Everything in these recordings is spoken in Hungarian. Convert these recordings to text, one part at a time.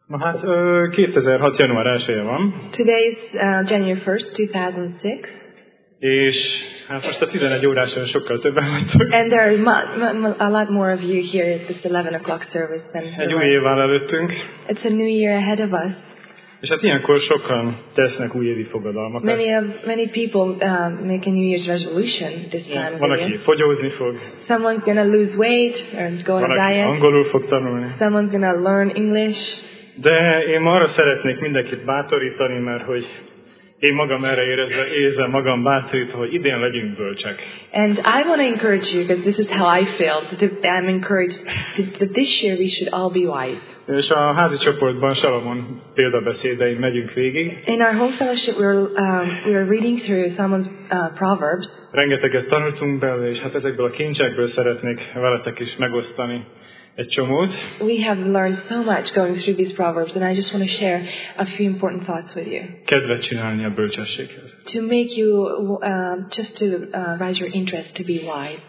Na hát 2006. január 1-je van. Today is January 1st, 2006. És hát most a 11 óráson sokkal többen vagytok. And there are a lot more of you here at this 11 o'clock service than Egy új év áll előttünk. It's a new year ahead of us. És hát ilyenkor sokan tesznek újévi fogadalmakat. Many people make a New Year's resolution this time of Van, the year. aki fogyózni fog. Someone's gonna lose weight or go on Van, a aki diet. angolul fog tanulni. Someone's gonna learn English. De én arra szeretnék mindenkit bátorítani, mert hogy én magam erre érzem magam bátorítva, hogy idén legyünk bölcsek. And I want to encourage you, because this is how I feel. I'm encouraged that this year we should all be wise. És a házi csoportban Salamon példabeszédein megyünk végig. In our home fellowship, we are reading through Solomon's Proverbs. Rengeteget tanultunk belőle, és hát ezekből a kincsekből szeretnék veletek is megosztani egy csomót. We have learned so much going through these Proverbs, and I just want to share a few important thoughts with you. Kedvet csinálni a bölcsességhez. To make you, just to rise your interest to be wise.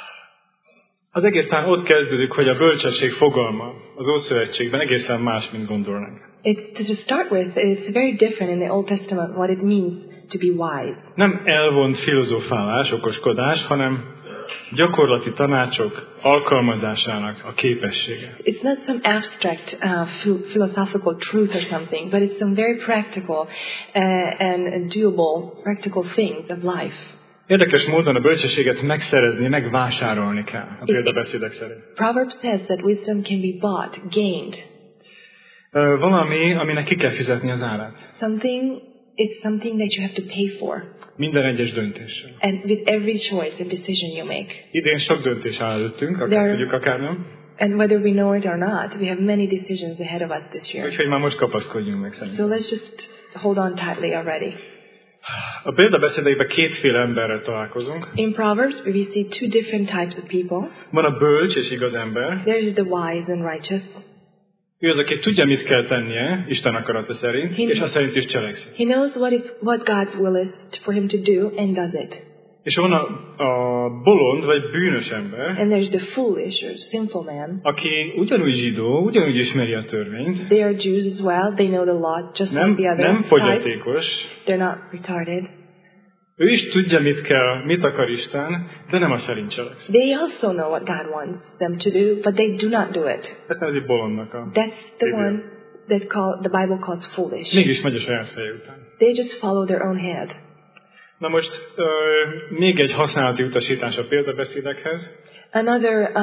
Az egész talán ott kezdődik, hogy a bölcsesség fogalma az Ószövetségben egészen más, mint gondolnánk. To start with, it's very different in the Old Testament what it means to be wise. Nem elvont filozofálás, okoskodás, hanem gyakorlati tanácsok alkalmazásának a képessége. It's not some abstract philosophical truth or something, but it's some very practical and doable practical things of life. Érdekes módon a bölcsességet megszerezni, megvásárolni kell, a példabeszédek szerint. Proverbs says that wisdom can be bought, gained. Valami, aminek ki kell fizetni az árát. It's something that you have to pay for. Minden egyes döntéssel. And with every choice and decision you make. Idén sok döntés áll előttünk, akár tudjuk, akár nem. And whether we know it or not, we have many decisions ahead of us this year. Úgyhogy már most kapaszkodjunk meg szerintem. So let's just hold on tightly already. A példabeszédeiben kétféle emberrel találkozunk. In Proverbs, we see two different types of people. Van a bölcs és igaz ember. There's the wise and righteous. Ő az, aki tudja, mit kell tennie, Isten akarata szerint, és azt szerint is cselekszik. He knows what God's will is for him to do and does it. És van a bolond vagy bűnös ember. And there's the foolish or sinful man. Aki ugyanúgy zsidó, ugyanúgy ismeri a törvényt. They are Jews as well. They know the law just like the other. Nem fogyatékos. They're not retarded. Ő is tudja, mit akar Isten, de nem azt szerint cselekszik. They also know what God wants them to do, but they do not do it. Ezt nevezi bolondnak a That's the one that the Bible calls foolish. Mégis megy a saját feje után. They just follow their own head. Na most még egy használati utasítás a példabeszédekhez. Another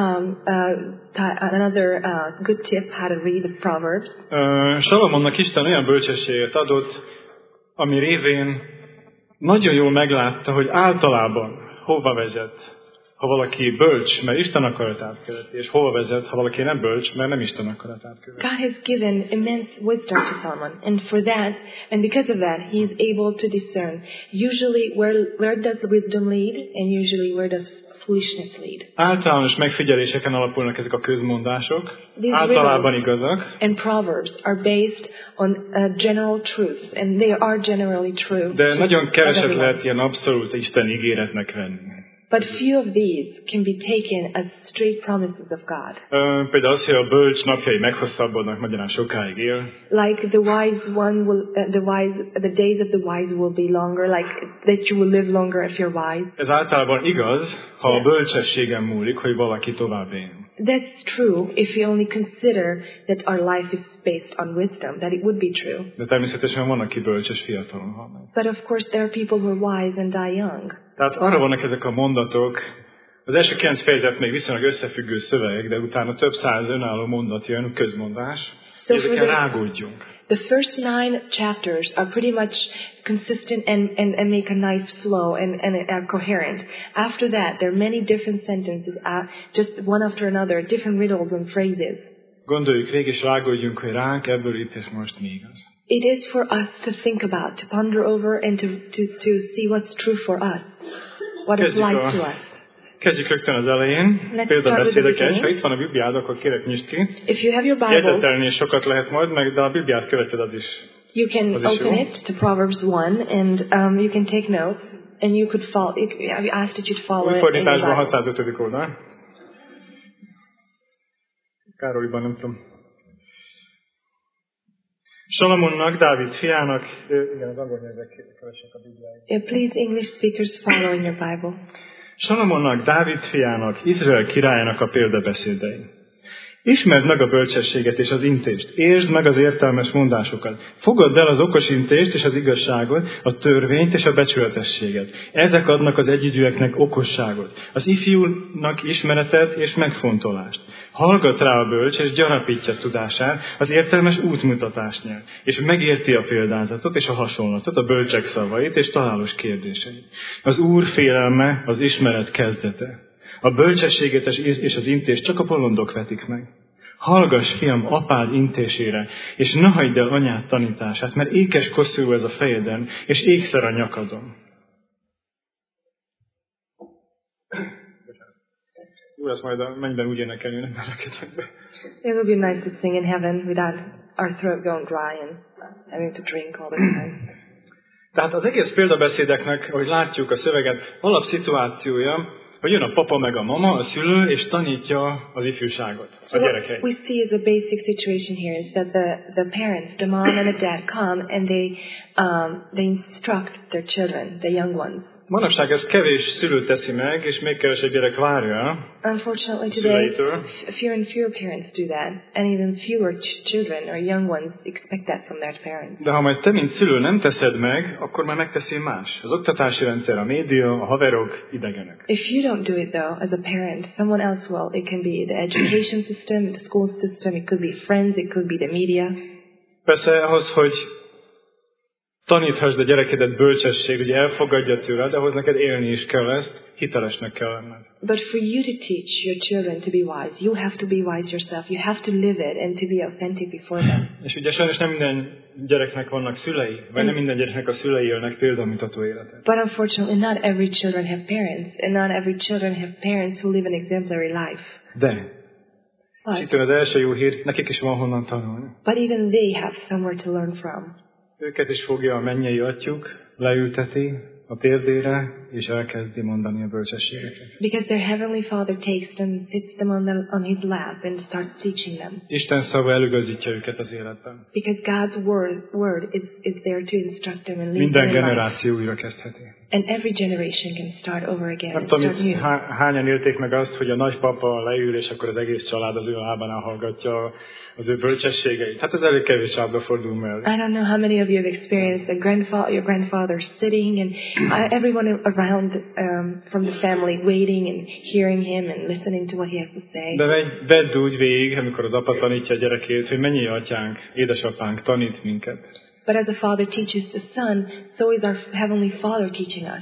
good tip how to read the Proverbs. Salomonnak Isten olyan bölcsességet adott, ami révén nagyon jól meglátta, hogy általában hova vezet, ha valaki bölcs, mert Isten akaratát követi, és hova vezet, ha valaki nem bölcs, mert nem Isten akaratát követi. God has given immense wisdom to Solomon, and for that, and because of that, he is able to discern usually where does the wisdom lead, and usually where does foolishness lead. Általános megfigyeléseken alapulnak ezek a közmondások, általában igazak. And proverbs are based on general truths, and they are generally true. De nagyon keveset lehet ilyen abszolút Isten ígéretnek venni. But few of these can be taken as straight promises of God. Például az, hogy a bölcs napjai meghosszabbodnak, magyarán sokáig él. Like the wise one will, the days of the wise will be longer, like that you will live longer if you're wise. Ez általában igaz, ha a bölcsességen múlik, hogy valaki tovább él. That's true if you only consider that our life is based on wisdom, that it would be true. De természetesen van, aki bölcs és fiatalon hal meg. But of course there are people who are wise and die young. Tehát arra vannak ezek a mondatok, az első 9 fejezet még viszonylag összefüggő szövegek, de utána több száz önálló mondat jön, közmondás, ezeken rágódjunk. The first 9 chapters are pretty much consistent and make a nice flow and are coherent. After that, there are many different sentences, just one after another, different riddles and phrases. Gondoljuk végig, és rágódjunk, hogy ránk ebből itt és most mi igaz. It is for us to think about, to ponder over, and to see what's true for us, what applies to us. Kezdjük rögtön az elején. Példabeszédek 1. Ha itt van a Bibliád, akkor kérek nyisd ki. If you have your Bible, jegyzetelni sokat lehet majd, meg de a Bibliát követed az is. You can open it to Proverbs 1, and you can take notes, and you could follow. I asked that you'd follow it. Fordításban 605. oldal. Károlyban nem tudom. Salamonnak, Dávid fiának, igen, az angol nyelvek keresek a Bibliáját. Please, English speakers, follow in your Bible. Salamonnak, Dávid fiának, Izrael királyának a példabeszédei. Ismerd meg a bölcsességet és az intést, értsd meg az értelmes mondásokat. Fogadd el az okos intést és az igazságot, a törvényt és a becsületességet. Ezek adnak az egyidőeknek okosságot, az ifjúnak ismeretet és megfontolást. Hallgat rá a bölcs, és gyarapítja tudását, az értelmes útmutatást nyer, és megérti a példázatot és a hasonlatot, a bölcsek szavait és találós kérdéseit. Az Úr félelme az ismeret kezdete. A bölcsességet és az intést csak a bolondok vetik meg. Hallgass, fiam, apád intésére, és ne hagyd el anyád tanítását, mert ékes koszorú ez a fejeden, és ékszer a nyakadon. Jó, ezt majd a mennyben úgy énekelni, nem be. It will be nice to sing in heaven without our throat going dry and having to drink all the time. Tehát az egész példabeszédeknek, ahogy látjuk a szöveget, alapszituációja, hogy jön a papa meg a mama, a szülő, és tanítja az ifjúságot, a gyerekeit. What we see as a basic situation here is that the parents, the mom and the dad come and they instruct their children, the young ones. Manapság ezt kevés szülő teszi meg, és még kevesebb gyerek várja. Unfortunately today, fewer and fewer parents do that, and even fewer children or young ones expect that from their parents. De ha majd te, mint szülő nem teszed meg, akkor már megteszi más. Az oktatási rendszer, a média, a haverok, idegenek. If you don't do it though, as a parent, someone else will. It can be the education system, the school system, it could be friends, it could be the media. Persze ahhoz, hogy taníthasd a gyerekedet bölcsesség, hogy elfogadja tőled, ahhoz neked élni is kell ezt, hitelesnek kell lenned. But for you to teach your children to be wise, you have to be wise yourself. You have to live it and to be authentic before them. És ugye sajnos nem minden gyereknek vannak szülei, vagy nem minden gyereknek a szülei élnek példamutató életet. But unfortunately, not every children have parents, and not every children have parents who live an exemplary life. De, és itt az első jó hír, nekik is van honnan tanulni. But even they have somewhere to learn from. Őket is fogja a mennyei atyuk, leülteti a térdére, és elkezdi mondani a bölcsességeket. Because their heavenly Father takes them, sits them on his lap and starts teaching them. Isten szava előgazítja őket az életben. Because God's word is there to instruct them and lead them. Minden generáció újra kezdheti. And every generation can start over again. Nem tudom, hányan élték meg azt, hogy a nagypapa leül, és akkor az egész család az ő lábánál hallgatja az ő bölcsességeit. Hát ez elég kevés ábra fordul mellé. I don't know how many of you have experienced your grandfather sitting and everyone around from the family waiting and hearing him and listening to what he has to say. De vedd úgy végig, amikor az apa tanítja a gyerekét, hogy mennyi atyánk, édesapánk tanít minket. But as a father teaches the son, so is our heavenly Father teaching us.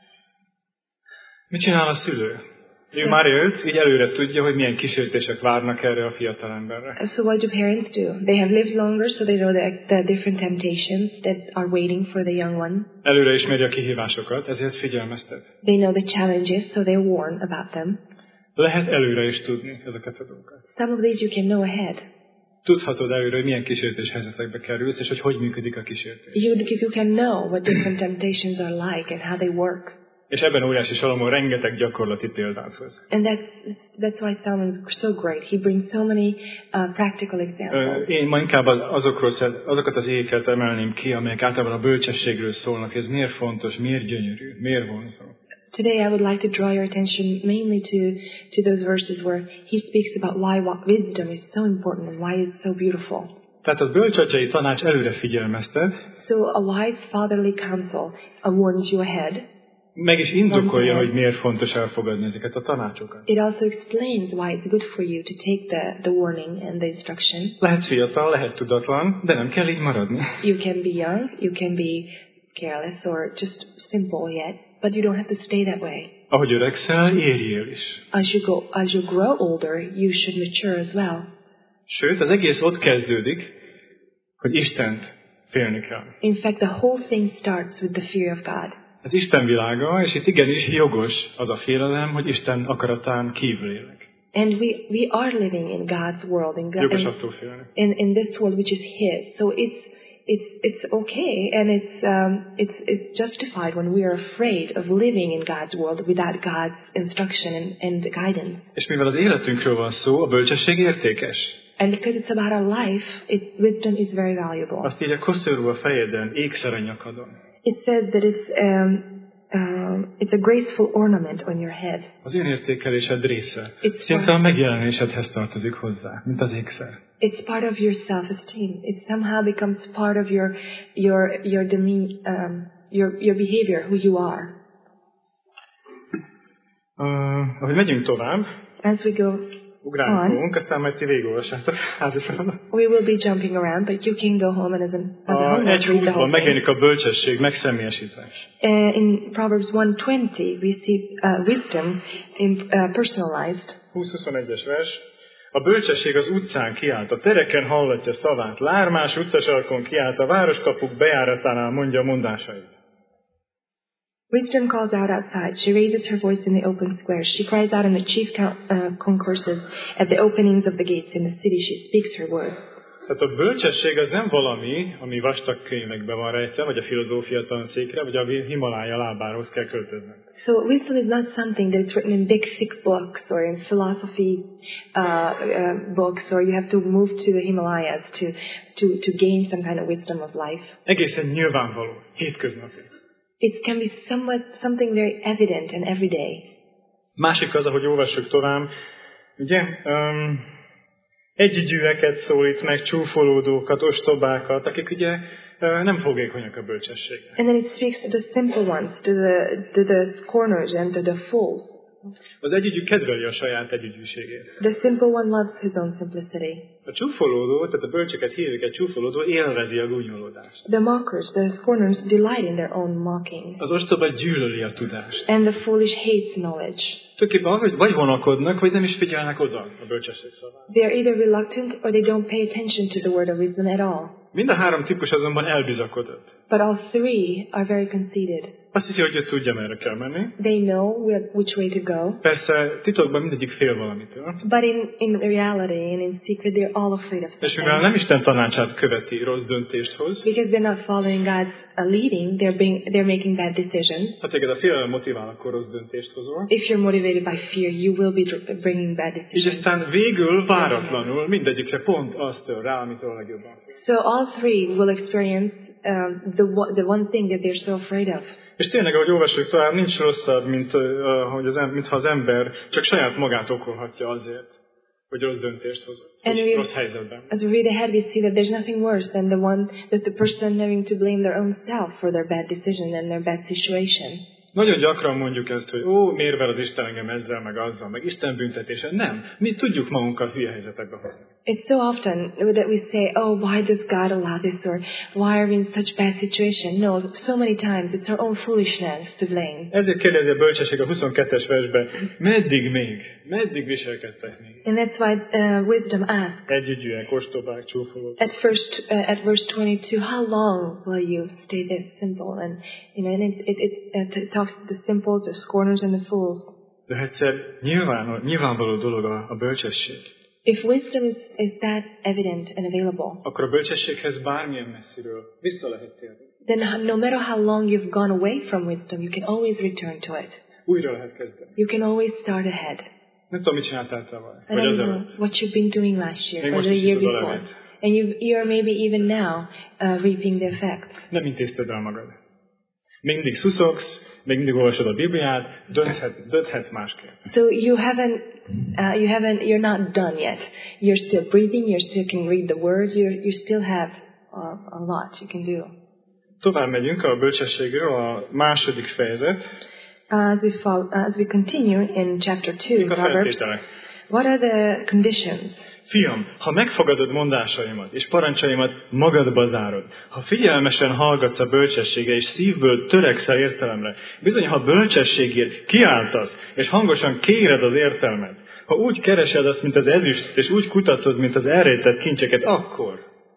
Mit csinál a szülő? Ő már élt, így előre tudja, hogy milyen kísértések várnak erre a fiatal emberre. So what do parents do? They have lived longer, so they know the different temptations that are waiting for the young one. Előre ismeri a kihívásokat, ezért figyelmeztet. They know the challenges, so they warn about them. Lehet előre is tudni ezeket a dolgokat. Some of these you can know ahead. Tudhatod előre, hogy milyen kísértés helyzetekbe kerülsz, és hogy működik a kísértés. You can know what different temptations are like and how they work. És ebben óriási Salomon rengeteg gyakorlati példát hoz. And that's why Solomon is so great. He brings so many practical examples. Én ma inkább azokat az éjeket emelném ki, amelyek általában a bölcsességről szólnak. Ez miért fontos, miért gyönyörű, miért vonzó. Today I would like to draw your attention mainly to those verses where he speaks about why wisdom is so important and why it's so beautiful. Tehát az bölcsatyai tanács előre figyelmeztet. So a wise fatherly counsel warns you ahead. Meg is indokolja, hogy miért fontos elfogadni ezeket a tanácsokat. It also explains why it's good for you to take the warning and the instruction. Lehet fiatal, lehet tudatlan, de nem kell így maradni. You can be young, you can be careless or just simple yet, but you don't have to stay that way. Ahogy öregszel, érjél is. As you grow older, you should mature as well. Sőt, az egész ott kezdődik, hogy Istent félni kell. In fact, the whole thing starts with the fear of God. Ez Isten világa, és itt igenis jogos az a félelem, hogy Isten akaratán kívül élek. And we are living in God's world, jogos attól félni. In this world which is His. So it's okay, and it's justified when we are afraid of living in God's world without God's instruction and guidance. És mivel az életünkről van szó, a bölcsesség értékes. And because it's about our life, wisdom is very valuable. Azt írja, koszorú a fejeden, ékszer a nyakadon. It says that it's a graceful ornament on your head. Az önértékelésed része. Szinte a megjelenésedhez tartozik hozzá, mint az ékszer. It's part of your self-esteem. It somehow becomes part of your behavior, who you are. Ahogy megyünk tovább, as we go ugrálni fogunk, aztán majd ti végigolvassátok házi feladat. We will be jumping around, but you can go home and as a homework read the whole thing. Megjelenik a bölcsesség, megszemélyesítés. In Proverbs 1:20 we see wisdom personalized. 20-21-es vers. A bölcsesség az utcán kiált, a tereken hallatja szavát, lármás utcasarkon kiált, a városkapuk bejáratánál mondja mondásait. Wisdom calls out outside. She raises her voice in the open squares. She cries out in the chief concourses, at the openings of the gates in the city. She speaks her words. Tehát a bölcsesség az nem valami, ami vastag könyvekben van rejtve, vagy a filozófia tanszékre, vagy a Himalája lábához kell költöznünk. So wisdom is not something that's written in big thick books or in philosophy books, or you have to move to the Himalayas to gain some kind of wisdom of life. Egészen nyilvánvaló, hétköznapi. It can be something very evident and everyday. Másik az, ahogy olvassuk tovább, ugye, együgyűeket szólít meg, csúfolódókat, ostobákat, akik ugye nem fogékonyak a bölcsességre. And then it speaks to the simple ones, to the scorners and to the fools. Az együgyű kedveli a saját együgyűségét. The simple one loves his own simplicity. A csúfolódó, tehát a bölcseket hívjuk egy csúfolódó, élvezi a gúnyolódást. The mockers, the scorners delight in their own mocking. Az ostoba gyűlöli a tudást. And the foolish hates knowledge. Tulajdonképpen vagy vonakodnak, vagy nem is figyelnek oda a bölcsesség szavára. They are either reluctant or they don't pay attention to the word of wisdom at all. Mind a három típus azonban elbizakodott. But all three are very conceited. Azt hiszi, hogy ő tudja, merre kell menni. They know which way to go. Persze titokban mindegyik fél valamitől. But in reality and in secret they're all afraid of something. És mivel nem Isten tanácsát követi, rossz döntést hoz. Because they're not following God's leading, they're making bad decisions. Ha téged a félelem motivál, akkor rossz döntést hozol. If you're motivated by fear, you will be bringing bad decisions. És aztán végül váratlanul mindegyikre pont azt tör rá, amitől a legjobban. So all three will experience the one thing that they're so afraid of. És tényleg, ahogy olvassuk tovább, nincs rosszabb, mintha az ember csak saját magát okolhatja azért, hogy rossz döntést hozott, rossz helyzetben. As we read ahead, we see that there's nothing worse than the person having to blame their own self for their bad decision and their bad situation. Nagyon gyakran mondjuk ezt, hogy miért ver az Isten engem ezzel, meg azzal, meg Isten büntetése. Nem, mi tudjuk magunkat hülye helyzetekbe hozni. It's so often that we say, why does God allow this, or why are we in such bad situation? No, so many times it's our own foolishness to blame. Ezért kérdezi a bölcsesség a 22-es versben, meddig viselkedtek még? And that's why wisdom asks, együgyűek, ostobák, csúfolók. At verse 22, how long will you stay this simple? And it talks to the simple, the scorners and the fools. De egyszer nyilvánvaló dolog a bölcsesség. If wisdom is that evident and available, akkor a bölcsességhez bármilyen messziről vissza lehet térni. Then no matter how long you've gone away from wisdom, you can always return to it. Újra lehet kezdeni. You can always start ahead. Nem tudom, mit csináltál tavaly, vagy azelőtt. What you've been doing last year or the year before. And you're maybe even now reaping the effects. Nem intézted el magad. Mindig szuszogsz, még mindig olvasod a Bibliát, dönthetsz másképp. So you're not done yet. You're still breathing, you still can read the word, you still have a lot you can do. Tovább megyünk a bölcsességről, a második fejezet. As we continue in chapter 2, Proverbs, what are the conditions? Fiam, ha megfogadod mondásaimat és parancsaimat magadba zárod, ha figyelmesen hallgatsz a bölcsességre és szívből törekszel értelemre, bizony, ha bölcsességért kiáltasz és hangosan kéred az értelmet, ha úgy keresed azt, mint az ezüstöt, és úgy kutatod, mint az elrejtett kincseket, akkor...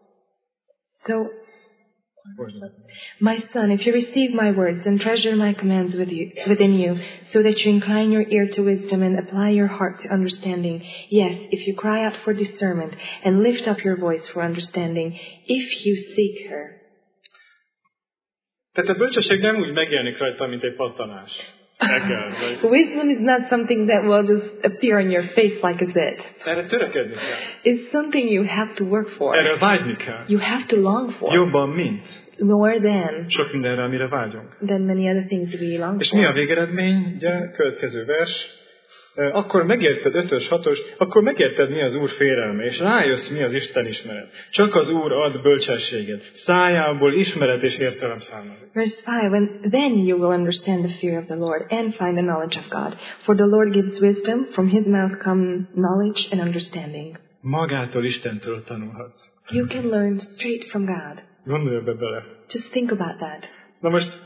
My son, if you receive my words and treasure my commands within you, so that you incline your ear to wisdom and apply your heart to understanding, yes, if you cry out for discernment and lift up your voice for understanding, if you seek her. Tehát a bölcsesség nem úgy megjelenik rajta, mint egy pattanás. neked. Vagy... Wisdom is not something that will just appear on your face like a zit. Erre törekedni kell. It's something you have to work for. Erre vágyni kell. You have to long for. Jobban, mint. More than. Sok mindenre, amire vágyunk. Than many other things that we long És for. mi a végeredmény? Ugye, következő vers. Akkor megérted 5-ös, 6-os, akkor megérted, mi az Úr félelme, és rájössz, mi az Isten ismeret. Csak az Úr ad bölcsességet. Szájából ismeret és értelem származik. Verse 5, and then you will understand the fear of the Lord and find the knowledge of God. For the Lord gives wisdom, from his mouth come knowledge and understanding. Magától, Istentől tanulhatsz. You can learn straight from God. Gondolj ebbe bele. Just think about that. Na most,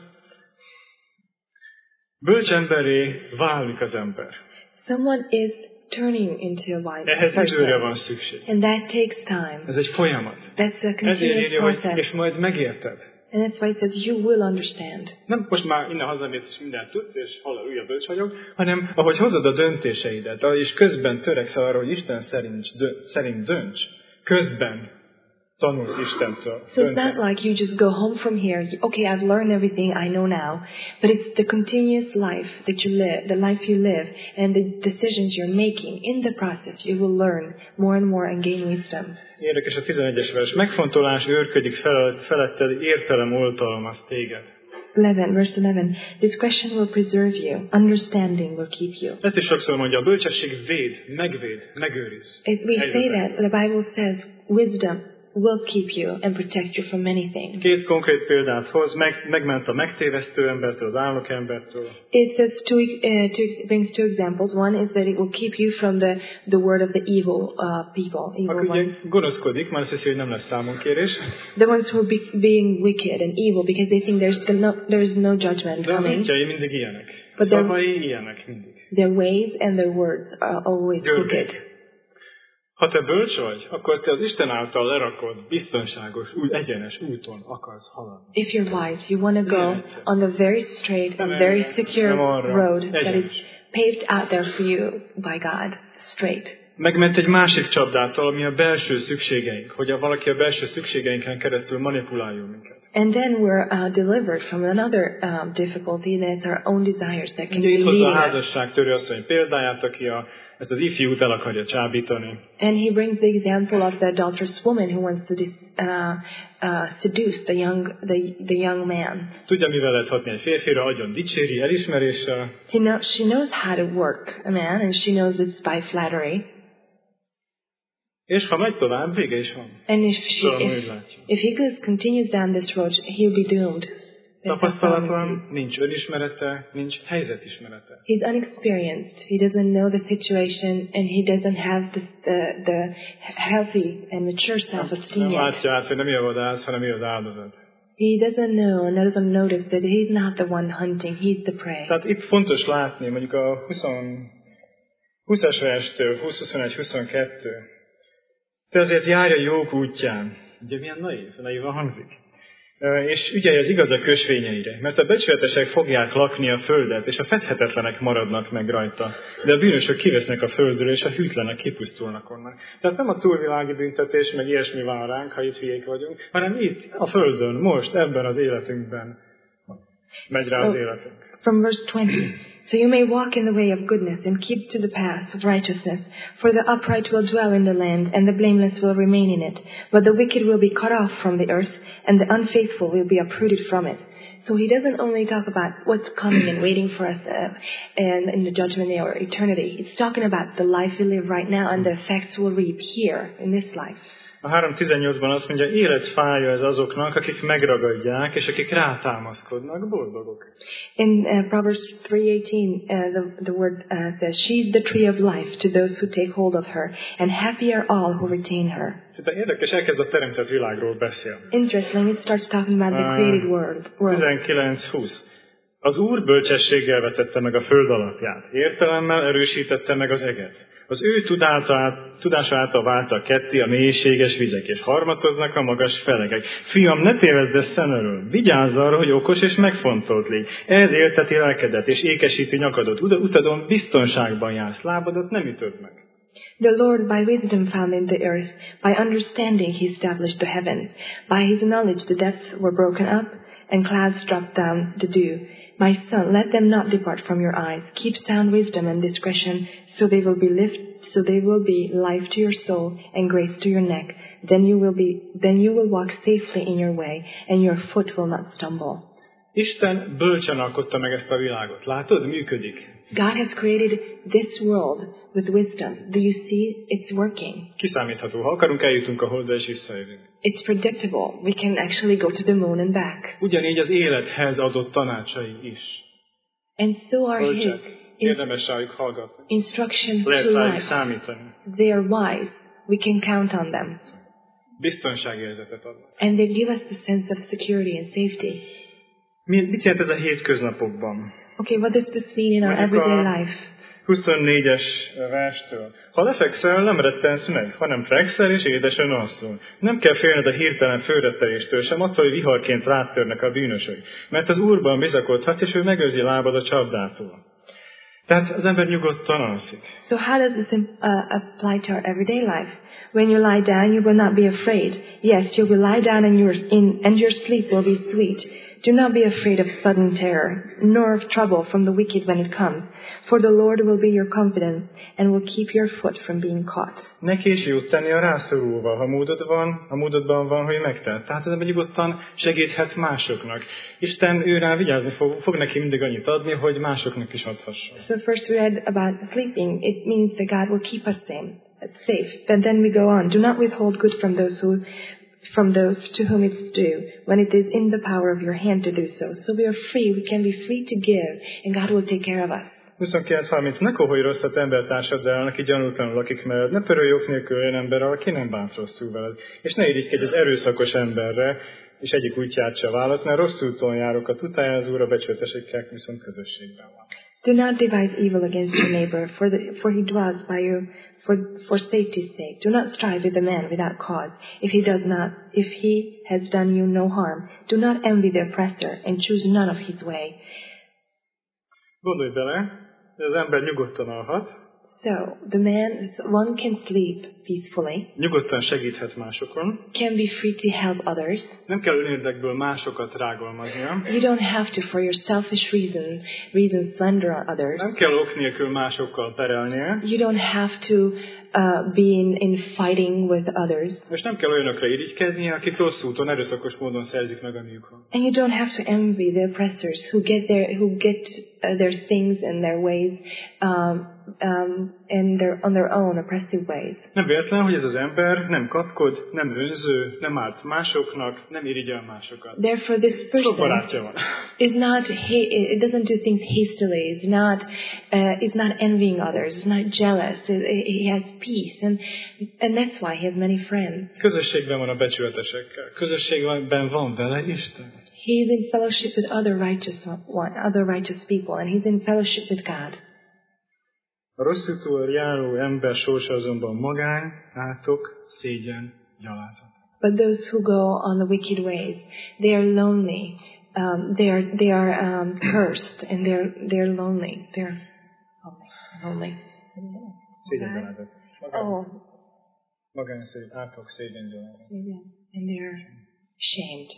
bölcs emberré válik az ember. Someone is turning into a wise Ehhez időre person. van szükség. And that takes time. Ez egy folyamat. That's a Ezért continuous írja, hogy process. és majd megérted. And that's why it says you will understand. Nem most már innen hazamész, és mindent tudsz, és hol újabb bölcs vagyok, hanem ahogy hozod a döntéseidet, és közben törekszel arra, hogy Isten szerint dönts, közben tanulsz Istentől. So it's not like you just go home from here, okay, I've learned everything I know now, but it's the continuous life that you live, the life you live, and the decisions you're making. In the process, you will learn more and more and gain wisdom. Érdekes a 11-es vers. Megfontolás őrködik feletted, értelem oltalmaz téged. 11, verse 11. Discretion will preserve you. Understanding will keep you. Ezt is sokszor mondja, a bölcsesség megvéd, megőriz. We say that, the Bible says wisdom will keep you and protect you from many things. Két konkrét példát hoz, megment a megtévesztő embertől, az álnok embertől. It says brings two examples. One is that it will keep you from the word of the evil people, evil Aki ugye ones. gonoszkodik, már azt hiszi, hogy nem lesz számonkérés. The ones who are being wicked and evil because they think there's no judgment De az coming. útjai mindig ilyenek. But Szavai ilyenek mindig. Their ways and their words are always wicked. Ha te bölcs vagy, akkor te az Isten által lerakod biztonságos, egyenes úton akarsz haladni. If you're wise, you want to go on the very straight and very secure road that is paved out there for you by God, straight. Megment egy másik csapdától, ami a belső szükségeink, hogy valaki a belső szükségeinken keresztül manipuláljon minket. And then we're delivered from another difficulty, that's our own desires that can Ugye be itt hozza a leading us. házasságtörő asszony példáját, aki ezt az ifjút el akarja csábítani. And he brings the example of the adulterous woman who wants to seduce the young man. Tudja, mivel lehet hatni egy férfira, agyon dicséri, elismeréssel. She knows how to work a man, and she knows it's by flattery. És ha megy tovább, vége is van. And if he continues down this road, he'll be doomed. Tapasztalatlan, nincs önismerete, nincs helyzetismerete. He's unexperienced. He doesn't know the situation, and he doesn't have the healthy and mature self-esteem Nem yet. látja át, hogy nem ő a vadász, hanem ő az áldozat. He doesn't know and doesn't notice that he's not the one hunting, he's the prey. Tehát itt fontos látni, mondjuk a 20-as verstől, 20-21-22. Te azért járj a jók útján. Ugye milyen naívan hangzik. És ügyelj az igazak ösvényeire, mert a becsületesek fogják lakni a földet, és a fedhetetlenek maradnak meg rajta. De a bűnösök kivesznek a földről, és a hűtlenek kipusztulnak onnan. Tehát nem a túlvilági büntetés, meg ilyesmi vár ránk, ha itt hülyék vagyunk, hanem itt, a földön, most, ebben az életünkben megy rá az életünk. From verse 20. So you may walk in the way of goodness and keep to the path of righteousness. For the upright will dwell in the land, and the blameless will remain in it. But the wicked will be cut off from the earth, and the unfaithful will be uprooted from it. So he doesn't only talk about what's coming and waiting for us and in the judgment day or eternity. It's talking about the life we live right now and the effects we'll reap here in this life. A 3.18-ban azt mondja, életfája ez azoknak, akik megragadják, és akik rátámaszkodnak, boldogok. In Proverbs 3:18, the word says, "She's the tree of life to those who take hold of her, and happy are all who retain her." Tehát érdekes, elkezd a teremtett világról beszélni. Interesting, it starts talking about the created world. 19:20. Az Úr bölcsességgel vetette meg a föld alapját, értelemmel erősítette meg az eget. Az ő tudása által váltak ketté a mélységes vizek, és harmatoznak a magas felegek. Fiam, ne tévezd szem elől, vigyázz arra, hogy okos és megfontolt légy. Ez élteti lelkedet, és ékesíti nyakadot. Utadon biztonságban jársz, lábadat nem ütöd meg. The Lord by wisdom founded the earth, by understanding he established the heavens. By his knowledge the depths were broken up, and clouds dropped down the dew. My son, let them not depart from your eyes. Keep sound wisdom and discretion, so they will be life to your soul and grace to your neck. Then you will walk safely in your way, and your foot will not stumble. Isten bölcsen alkotta meg ezt a világot. Látod, működik. God has created this world with wisdom. Do you see? It's working. Kiszámítható. Ha akarunk, eljutunk a Holdra és visszajövünk. It's predictable. We can actually go to the moon and back. Ugyanígy az élethez adott tanácsai is. And so are Bölcsek. his Érdemes rájuk hallgatni. instruction to Lehet rájuk life. számítani. They are wise. We can count on them. Biztonságérzetet adnak. And they give us the sense of security and safety. Mit jelent ez a hétköznapokban? Okay, what does this mean in our Mondjuk everyday life? 24-es verstől. Ha lefekszel, nem rettensz meg, hanem fekszel és édesen alszol. Nem kell félned a hirtelen fölretteléstől sem, attól, hogy viharként rátörnek a bűnösök. Mert az Úrban bizakodhat, és ő megőrzi lábad a csapdától. Tehát az ember nyugodtan alszik. So how does this apply to our everyday life? When you lie down, you will not be afraid. Yes, you will lie down and your sleep will be sweet. Do not be afraid of sudden terror, nor of trouble from the wicked when it comes. For the Lord will be your confidence, and will keep your foot from being caught. Ne késd jót tenni a rászorulóval, ha módodban van, hogy megtelt. Tehát az ember nyugodtan segíthet másoknak. Isten őrá vigyázni fog neki mindig annyit adni, hogy másoknak is adhasson. So first we read about sleeping. It means that God will keep us safe. But then we go on. Do not withhold good from those to whom it's due, when it is in the power of your hand to do so. So we are free. We can be free to give, and God will take care of us. 29:30. Ne koholj rosszat embertársaddal, aki gyanútlanul lakik mellett. Ne pörölj ok nélkül olyan emberrel, aki nem bánt rosszul veled. És ne irigykedj az erőszakos emberre, és egyik útját se választ, mert rossz úton járokat utálja az Úr, a becsületesekkel viszont közösségben van. Do not devise evil against your neighbor, for he dwells by you for safety's sake. Do not strive with a man without cause, if he has done you no harm. Do not envy the oppressor, and choose none of his way. Gondolj bele, hogy az ember nyugodtan alhat. So, one can sleep peacefully. Nyugodtan segíthet másokon. Can be free to help others. Nem kell önérdekből másokat rágalmaznia. You don't have to, for your selfish reasons, slander others. Nem kell ok nélkül másokkal perelnie. You don't have to be in fighting with others. És nem kell olyanokra irigykednie, akik rossz úton, erőszakos módon szerzik meg a műkon. And you don't have to envy the oppressors who get their things and their ways on their own oppressive ways. Nem véletlen, hogy ez az ember nem kapkod, nem önző, nem árt másoknak, nem irigyel másokat. Therefore, this Sok person barátja van. it doesn't do things hastily. Is not envying others. Is not jealous. He has peace, and that's why he has many friends. Közösségben van a becsületesekkel. Közösségben van vele Isten. He is in fellowship with other righteous people, and he's in fellowship with God. A rossz úton járó ember sorsa azonban magány, átok, szégyen, gyalázat. But those who go on the wicked ways, they are lonely. They are cursed, and they're lonely. They're lonely. Szégyen, gyalázat. Magány, átok, szégyen, gyalázat. And they're shamed.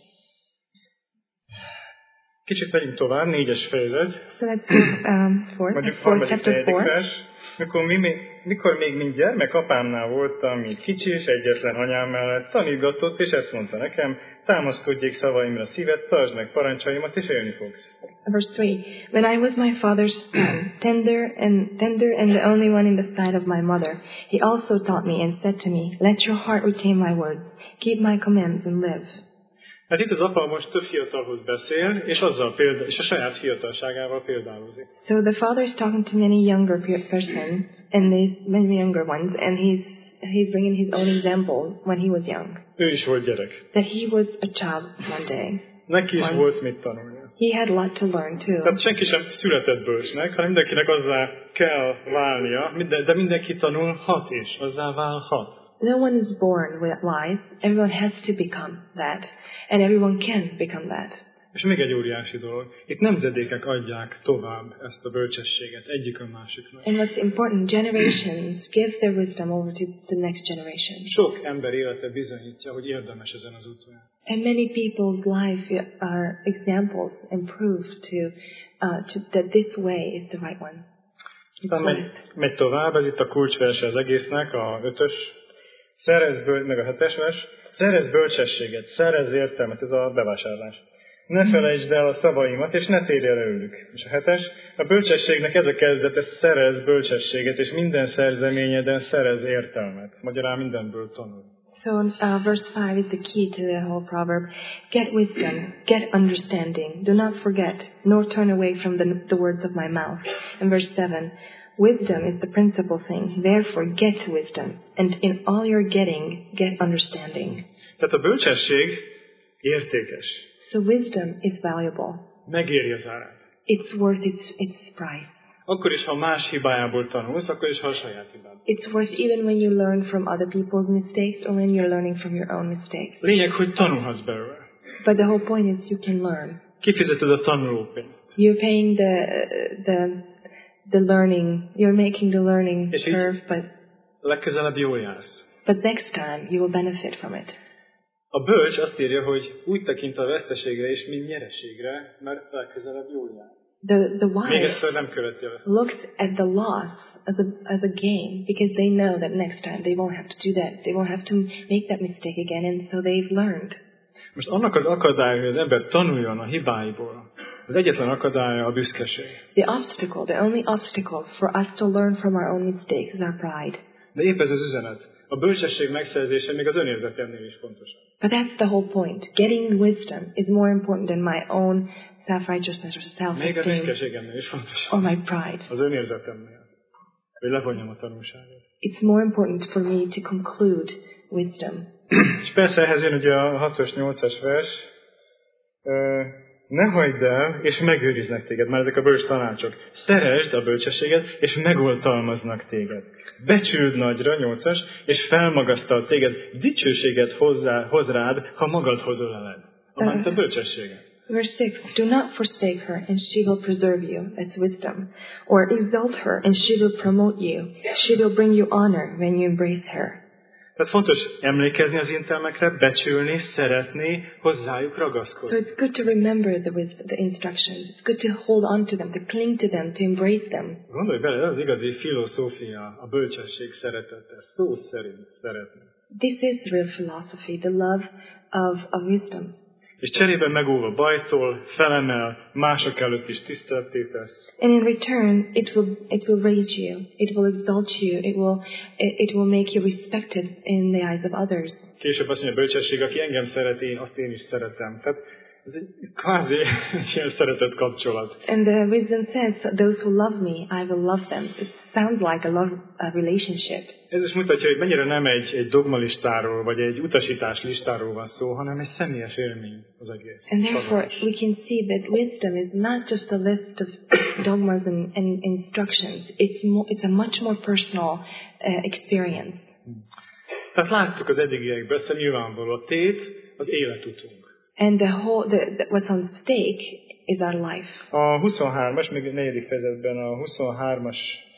Kicsit megyünk tovább, 4-es fejezet. So let's go chapter 4. Vers. Mikor még mint gyermek apámnál voltam, mint kicsi és egyetlen anyám mellett, tanítgatott, és ezt mondta nekem, támaszkodjék szavaimra szíved, tartsd meg parancsaimat, és élni fogsz. Verse 3. When I was my father's son, tender and the only one in the sight of my mother, he also taught me and said to me, let your heart retain my words, keep my commands and live. Hát itt az apa most több fiatalhoz beszél, és és a saját fiatalságával példálozik. So the father is talking to many younger persons, and many younger ones, and he's bringing his own example when he was young. Ő is volt gyerek. That he was a child one day. Neki is volt mit tanulni. He had a lot to learn too. Tehát senki sem született bölcsnek, hanem mindenkinek azzá kell válnia, de mindenki tanulhat is, azzá válhat. No one is born wise. Everyone has to become that. And everyone can become that. És még egy óriási dolog. Itt nemzedékek adják tovább ezt a bölcsességet egyik a másiknak. And what's important, generations give their wisdom over to the next generation. Sok ember élete bizonyítja, hogy érdemes ezen az úton. And many people's life are examples and proof that this way is the right one. Megy tovább, ez itt a kulcsverse az egésznek, a 5-ös. Meg a 7-es vers. Szerezz bölcsességet, szerezz értelmet, ez a bevásárlás. Ne felejtsd el a szavaimat, és ne térj el őlük. És a 7-es, a bölcsességnek ez a kezdete, szerezz bölcsességet, és minden szerzeményeden szerezz értelmet. Magyarán mindenből tanulj. So verse 5 is the key to the whole proverb. Get wisdom, get understanding. Do not forget, nor turn away from the words of my mouth. And verse 7, wisdom is the principal thing. Therefore get wisdom, and in all your getting, get understanding. Tehát a bölcsesség értékes. So wisdom is valuable. Megéri az árát. It's worth its price. Akkor is, ha más hibájából tanulsz, akkor is, ha a saját hibád. It's worth even when you learn from other people's mistakes or when you're learning from your own mistakes. Lényeg, hogy tanulhatsz belőle. But the whole point is you can learn. Kifizeted a tanulópénzt. You're paying the learning. You're making the learning curve, but legközelebb jól jársz. But next time you will benefit from it. A bölcs azt írja, hogy úgy tekint a veszteségre és mint nyereségre, mert legközelebb jól jár. The wise nem követi a looks at the loss as a gain because they know that next time they won't have to do that. They won't have to make that mistake again, and so they've learned. Most annak az akadálya, hogy az ember tanuljon a hibáiból, az egyetlen akadálya a büszkeség. The only obstacle for us to learn from our own mistakes is our pride. De épp ez az üzenet. A bölcsesség megszerzése még az önérzetemnél is fontosabb. But that's the whole point. Getting wisdom is more important than my own self-righteousness or self-esteem. Még a büszkeségemnél is fontosabb. Or my pride. Az önérzetemnél. Hogy levonjam a tanulságot. It's more important for me to conclude wisdom. És persze ehhez jön ugye a 6-os, 8-as vers. Ne hagyd el, és megőriznek téged. Már ezek a bölcs tanácsok. Szeresd a bölcsességet, és megoltalmaznak téged. Becsüld nagyra, 8-as, és felmagasztal téged. Dicsőséget hoz rád, ha magadhoz öleled. Amint a bölcsességet. Verse 6, do not forsake her, and she will preserve you. That's wisdom. Or exalt her, and she will promote you. She will bring you honor when you embrace her. Tehát fontos emlékezni az intelmekre, becsülni, szeretni, hozzájuk ragaszkodni. So it's good to remember the instructions. It's good to hold on to them, to cling to them, to embrace them. Gondolj bele, ez az igazi filozófia, a bölcsesség szeretete, szó szerint szeretni. This is real philosophy, the love of wisdom. És cserébe megóva bajtól, felemel, mások előtt is tiszteletét tesz. And in return, it will raise you, it will exalt you, it will make you respected in the eyes of others. Később azt mondja a bölcsesség, aki engem szereti, azt én is szeretem. Tehát ez egy kvázi ilyen szeretett kapcsolat. And the wisdom says, those who love me, I will love them. It sounds like a love relationship. Ez is mutatja, hogy mennyire nem egy dogmalistáról, vagy egy utasítás listáról van szó, hanem egy személyes élmény az egész. And therefore we can see that wisdom is not just a list of dogmas and instructions. It's a much more personal experience. Tehát láttuk az eddigiekben, ezt a nyilvánvaló a tét, az életutunk. And what's on stake is our life. A 23-as, még a 4. fejezetben a 23-as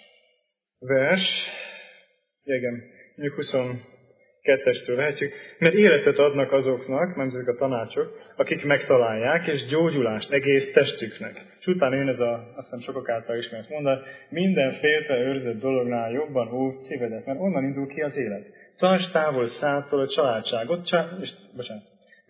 vers, igen, mondjuk 22-estől lehetjük, mert életet adnak azoknak, nem ezek a tanácsok, akik megtalálják, és gyógyulást egész testüknek. És utána jön ez azt hiszem sokak által ismert mondat, minden féltve őrzött dolognál jobban óvd szívedet, mert onnan indul ki az élet. Tarts távol szától a családságot, és bocsánat.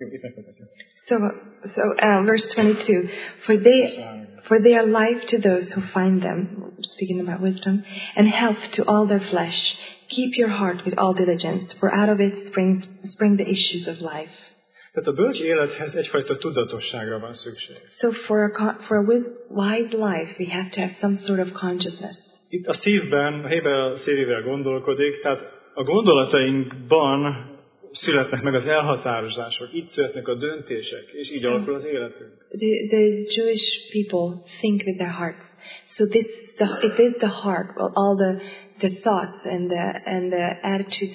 So verse 22, for they are life to those who find them, speaking about wisdom, and health to all their flesh. Keep your heart with all diligence, for out of it spring the issues of life. Tehát a bölcs élethez egyfajta tudatosságra van szükség. So for a wise life, we have to have some sort of consciousness. Itt a szívben, a Héber szívével gondolkodik, tehát a gondolatainkban születnek meg az elhatározások, itt születnek a döntések, és így alakul az életünk. The Jewish people think with their hearts. So it is the heart, all the thoughts and the attitudes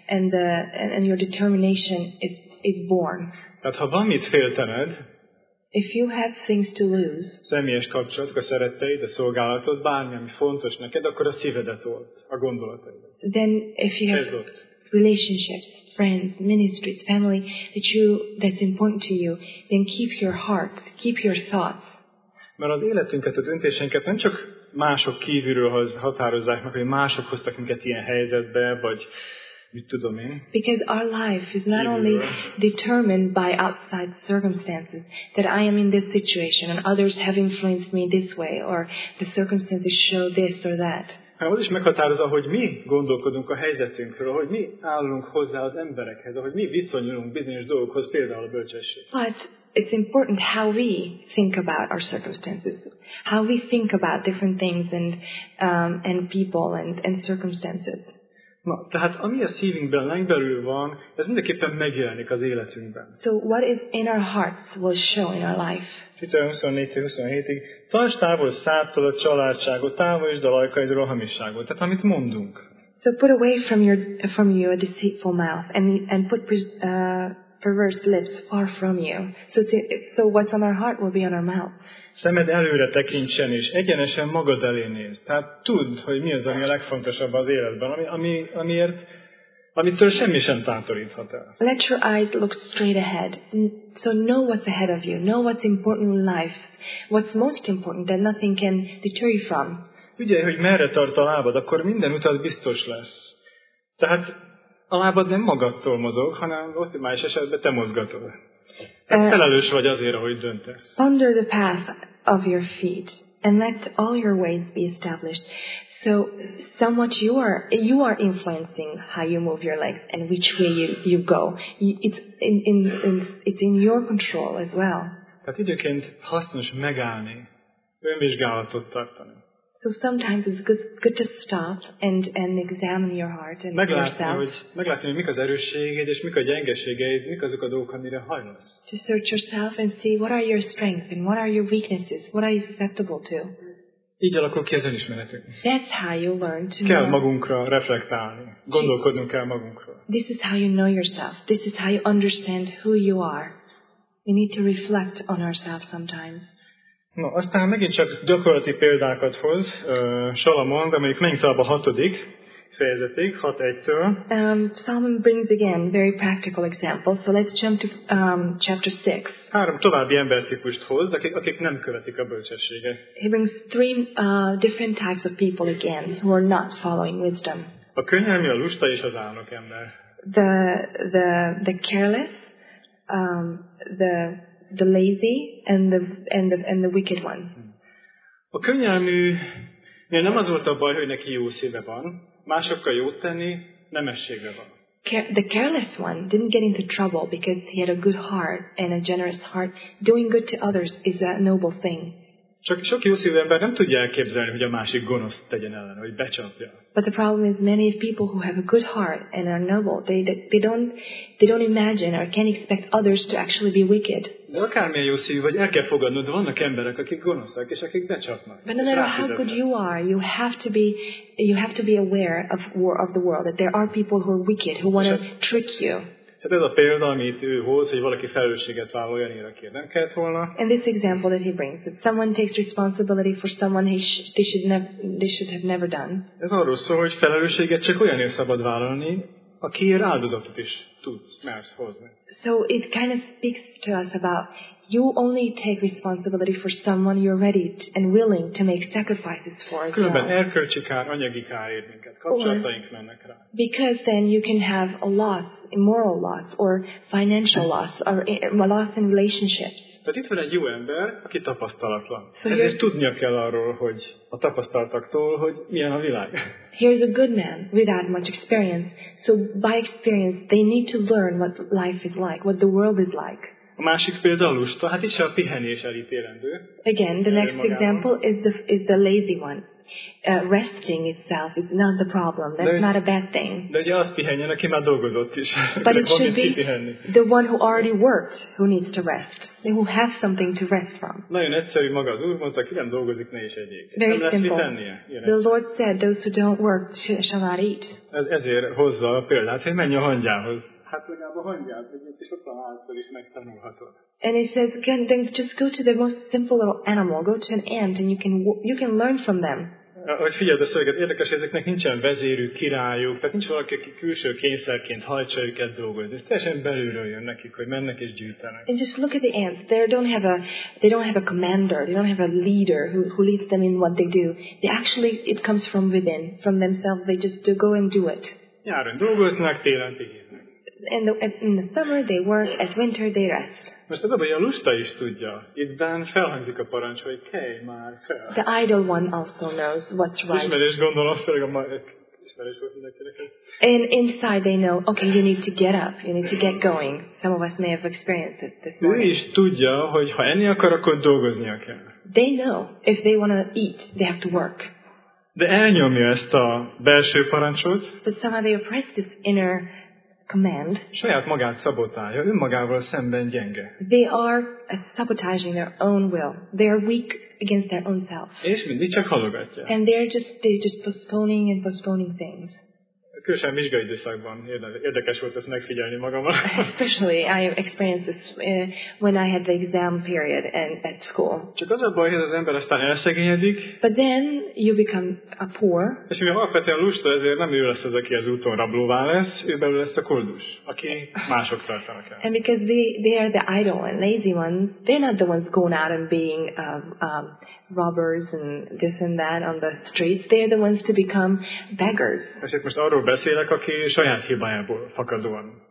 and your determination is born. Tehát ha van mit féltened, If you have things to lose, személyes kapcsolatok, a szeretteid, a szolgálatod, bármi, ami fontos neked, akkor a szívedet old, a gondolataidat. then if you have relationships, friends, ministries, family that's important to you, then keep your heart, keep your thoughts. Mert az életünket, a döntéseinket nem csak mások kívülről határozzák meg, hogy mások hoztak minket ilyen helyzetbe, vagy mit tudom én. Because our life is not only determined by outside circumstances, that I am in this situation and others have influenced me this way, or the circumstances show this or that. Hanem az is meghatározza, hogy mi gondolkodunk a helyzetünkről, hogy mi állunk hozzá az emberekhez, hogy mi viszonyulunk bizonyos dolgokhoz, például a bölcsesség. But it's important how we think about our circumstances, how we think about different things and people and circumstances. Na, tehát ami a szívünkben legbelül van, ez mindenképpen megjelenik az életünkben. So what is in our hearts will show in our life. Itt 24-27-ig, tartsd távol szádtól a családságot, távolítsd a lajkaidról a hamisságot. Tehát amit mondunk. So put away from you a deceitful mouth and put perverse lips far from you. So what's on our heart will be on our mouth. Szemed előre tekintsen, és egyenesen magad elé néz. Tehát tudd, hogy mi az, ami a legfontosabb az életben, amitől semmi sem tátoríthat el. Let your eyes look straight ahead. So know what's ahead of you. Know what's important in life. What's most important that nothing can deter you from. Ugye, hogy merre tart a lábad, akkor minden utat biztos lesz. Tehát a lábad nem magadtól mozog, hanem optimális esetben te mozgatod. Felelős vagy azért, ahogy döntesz. Ponder the path of your feet and let all your ways be established. So somewhat you are influencing how you move your legs and which way you go. It's in your control as well. Tehát időnként hasznos megállni, önvizsgálatot tartani. So sometimes it's good to stop and examine your heart and yourself. Meglátni, hogy mik az erősségeid és mik a gyengeségeid, mik azok a dolgok, amire hajlasz. To search yourself and see what are your strengths and what are your weaknesses, what are you susceptible to. Így alakul ki az önismeretünk. That's how you learn to kell know. magunkra reflektálni. Gondolkodnunk kell magunkról. This is how you know yourself. This is how you understand who you are. We need to reflect on ourselves sometimes. No, aztán megint csak gyakorlati példákat hoz Salamon, de mondjuk menjünk tovább a 6. fejezetig, 6:1-től. Solomon brings again very practical examples. So let's jump to chapter 6. 3 további embertípust hoz, akik nem követik a bölcsességet. He brings 3 different types of people again who are not following wisdom. A könnyelmű, a lusta és az álnok ember. The careless, the lazy and the wicked one. A könnyelműnél nem az volt a baj, hogy neki jó szíve van, másokkal jót tenni, nemessége van. The careless one didn't get into trouble because he had a good heart and a generous heart. Doing good to others is a noble thing. Csak sok jó szívű ember nem tudja elképzelni, hogy a másik gonoszt tegyen ellen, hogy becsapja. But the problem is many people who have a good heart and are noble, they don't imagine or can't expect others to actually be wicked. De akármilyen jó szívű vagy, el kell fogadnod, vannak emberek, akik gonoszak, és akik becsapnak. But no matter how good you are, you have to be aware of the world that there are people who are wicked, who want to trick you. Tehát ez a példa, amit ő hoz, hogy valaki felelősséget vállalja olyanért, aki nem kellett volna. And this example that he brings, that someone takes responsibility for someone they should have never done. Ez arról szól, hogy felelősséget csak olyanért szabad vállalni, akiért áldozatot is tudsz, mersz hozni. So it kind of speaks to us about you only take responsibility for someone you're ready and willing to make sacrifices for as Különben well. erkölcsi kár, anyagi kár ér minket, kapcsolataink mennek rá. Because then you can have a loss, moral loss, or financial loss, or a loss in relationships. Tehát itt van egy jó ember, aki tapasztalatlan. Ezért tudnia kell arról, hogy a tapasztaltaktól, hogy milyen a világ. Here's a good man without much experience. So by experience, they need to learn what life is like, what the world is like. A másik példa a lusta, hát itt se a pihenés elítélendő. Again, the next example is the lazy one. Resting itself is not the problem. That's not a bad thing. De ugye az pihenjen, aki már dolgozott is. But it should be the one who already worked who needs to rest. Who has something to rest from. Nagyon egyszerű maga az Úr mondta, ki nem dolgozik, ne is egyék. Very nem lesz mit simple. tennie. The Lord said, those who don't work shall not eat. Ezért hozza a példát, hogy menj a hangyához. Hát legalább a hangját, és ott a hátszor is megtanulhatod. And it says, again, then just go to the most simple little animal, go to an ant, and you can learn from them. Ahogy figyeld a szöveget, érdekes, hogy ezeknek nincsen vezérük, királyuk, tehát nincs valaki, aki külső kényszerként hajtsa őket dolgozni. Ez teljesen belülről jön nekik, hogy mennek és gyűjtenek. And just look at the ants. They don't have a commander. They don't have a leader who leads them in what they do. It comes from within, from themselves. They just go and do it. Nyáron dolgoznak, télen pihennek. In the summer they work, at winter they rest. Most az, hogy a lusta is tudja. Ittben felhangzik a parancs, hogy kelj már fel. The idle one also knows what's right. Ismerős gondolom, főleg ismerős volt mindenkinek. And inside they know, okay, you need to get up, you need to get going. Some of us may have experienced it this Ő morning. is tudja, hogy ha enni akar, akkor dolgoznia kell. They know if they want to eat, they have to work. De elnyomja ezt a belső parancsot. But somehow they oppress this inner command. Saját magát szabotálja, önmagával szemben gyenge. They are sabotaging their own will. They are weak against their own self. És mindig csak halogatja. And they're just postponing things. Különösen vizsgai időszakban érdekes volt ezt megfigyelni magammal. Especially I experienced this when I had the exam period at school. Csak az a baj, hogy az ember aztán elszegényedik. But then you become poor. És mivel alapvetően lusta, ezért nem ő lesz az, aki az úton rablóvá lesz, ő belül lesz a koldus, aki mások tartanak el. And because they are the idle and lazy ones, they're not the ones going out and being robbers and this and that on the streets. They're the ones to become beggars. Ezért most arról beszélek, aki saját hibájából fakadóan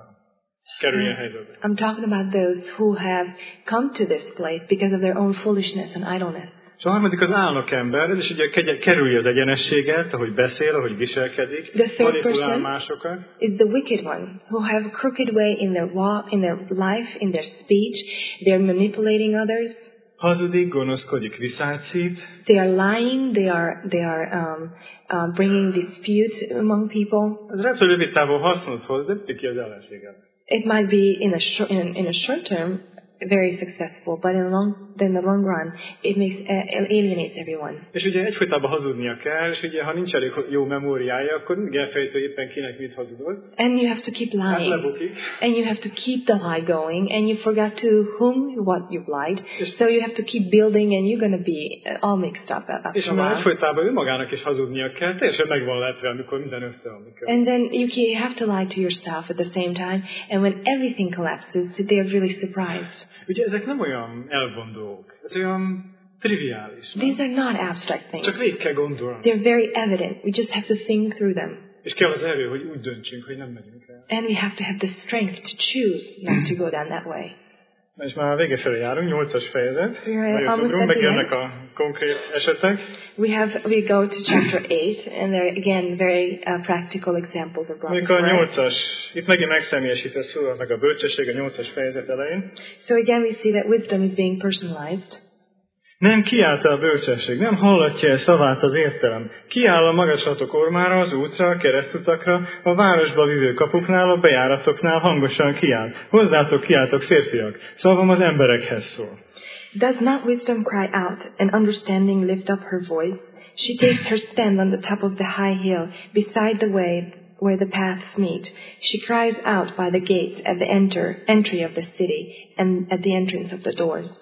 kerül ilyen helyzetbe. I'm talking about those who have come to this place because of their own foolishness and idleness. És a harmadik az álnokember, ez is ugye kerülje az egyenességet, ahogy beszél, ahogy viselkedik, manipulál másokat. Is the wicked one who have a crooked way in their walk, in their life, in their speech. They're manipulating others. Hazudik, gonoszkodik, viszályt szít. They are lying. They are bringing dispute among people. Ez rendszerűen rövid távon hasznot hoz, de ki az ellensége. It might be in a short term very successful, but in the long run, it alienates everyone. És ugye egyfolytában hazudnia kell, és ugye ha nincs elég jó memóriája, akkor mindig elfelejtő éppen kinek mit hazudott. And you have to keep lying. And you have to keep the lie going, and you forgot to whom what you've lied. So you have to keep building, and you're going to be all mixed up after a while. És már egyfolytában önmagának is hazudnia kell, teljesen meg van lepve, amikor minden összeomlik. And then you have to lie to yourself at the same time, and when everything collapses, they're really surprised. Ugye ezek nem olyan elvondók, ez olyan triviális. These are not abstract things. Csak végig kell gondolni. They're very evident. We just have to think through them. És kell az erő, hogy úgy döntsünk, hogy nem megyünk el. And we have to have the strength to choose not to go down that way. Na és már a vége felé járunk, 8-as fejezet. Nagyon megjönnek a konkrét esetek. We go to chapter 8, and there again very practical examples are brought. Mondjuk a 8-as, itt megint megszemélyesített szó, meg a bölcsesség a 8-as fejezet elején. So again we see that wisdom is being personalized. Nem kiállt a bölcsesség, nem hallatja el szavát az értelem. Kiáll a magaslatok ormára, az útra, a keresztutakra, a városba vívő kapuknál, a bejáratoknál hangosan kiáll. Hozzátok kiáltok, férfiak, szavam az emberekhez szól. Does not wisdom cry out, and understanding lift up her voice? She takes her stand on the top of the high hill, beside the way where the paths meet. She cries out by the gates at the entry of the city, and at the entrance of the doors.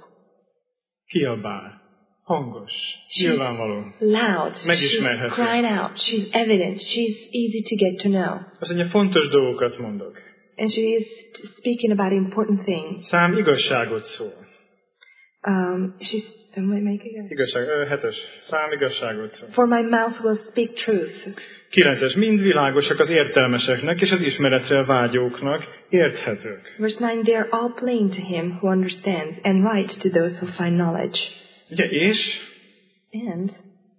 Kiabál. Hangos. Nyilvánvaló. Loud. She's crying out. She's evident. She's easy to get to know. Azt mondja, fontos dolgokat mondok. And she is speaking about important things. Szám igazságot szól. Igazság, 7-es. Szám igazságot szól. For my mouth will speak truth. 9-es. Mind világosak az értelmeseknek és az ismeretre vágyóknak, érthetők. Verse 9, they are all plain to him who understands, and right to those who find knowledge. Ugye, és? And?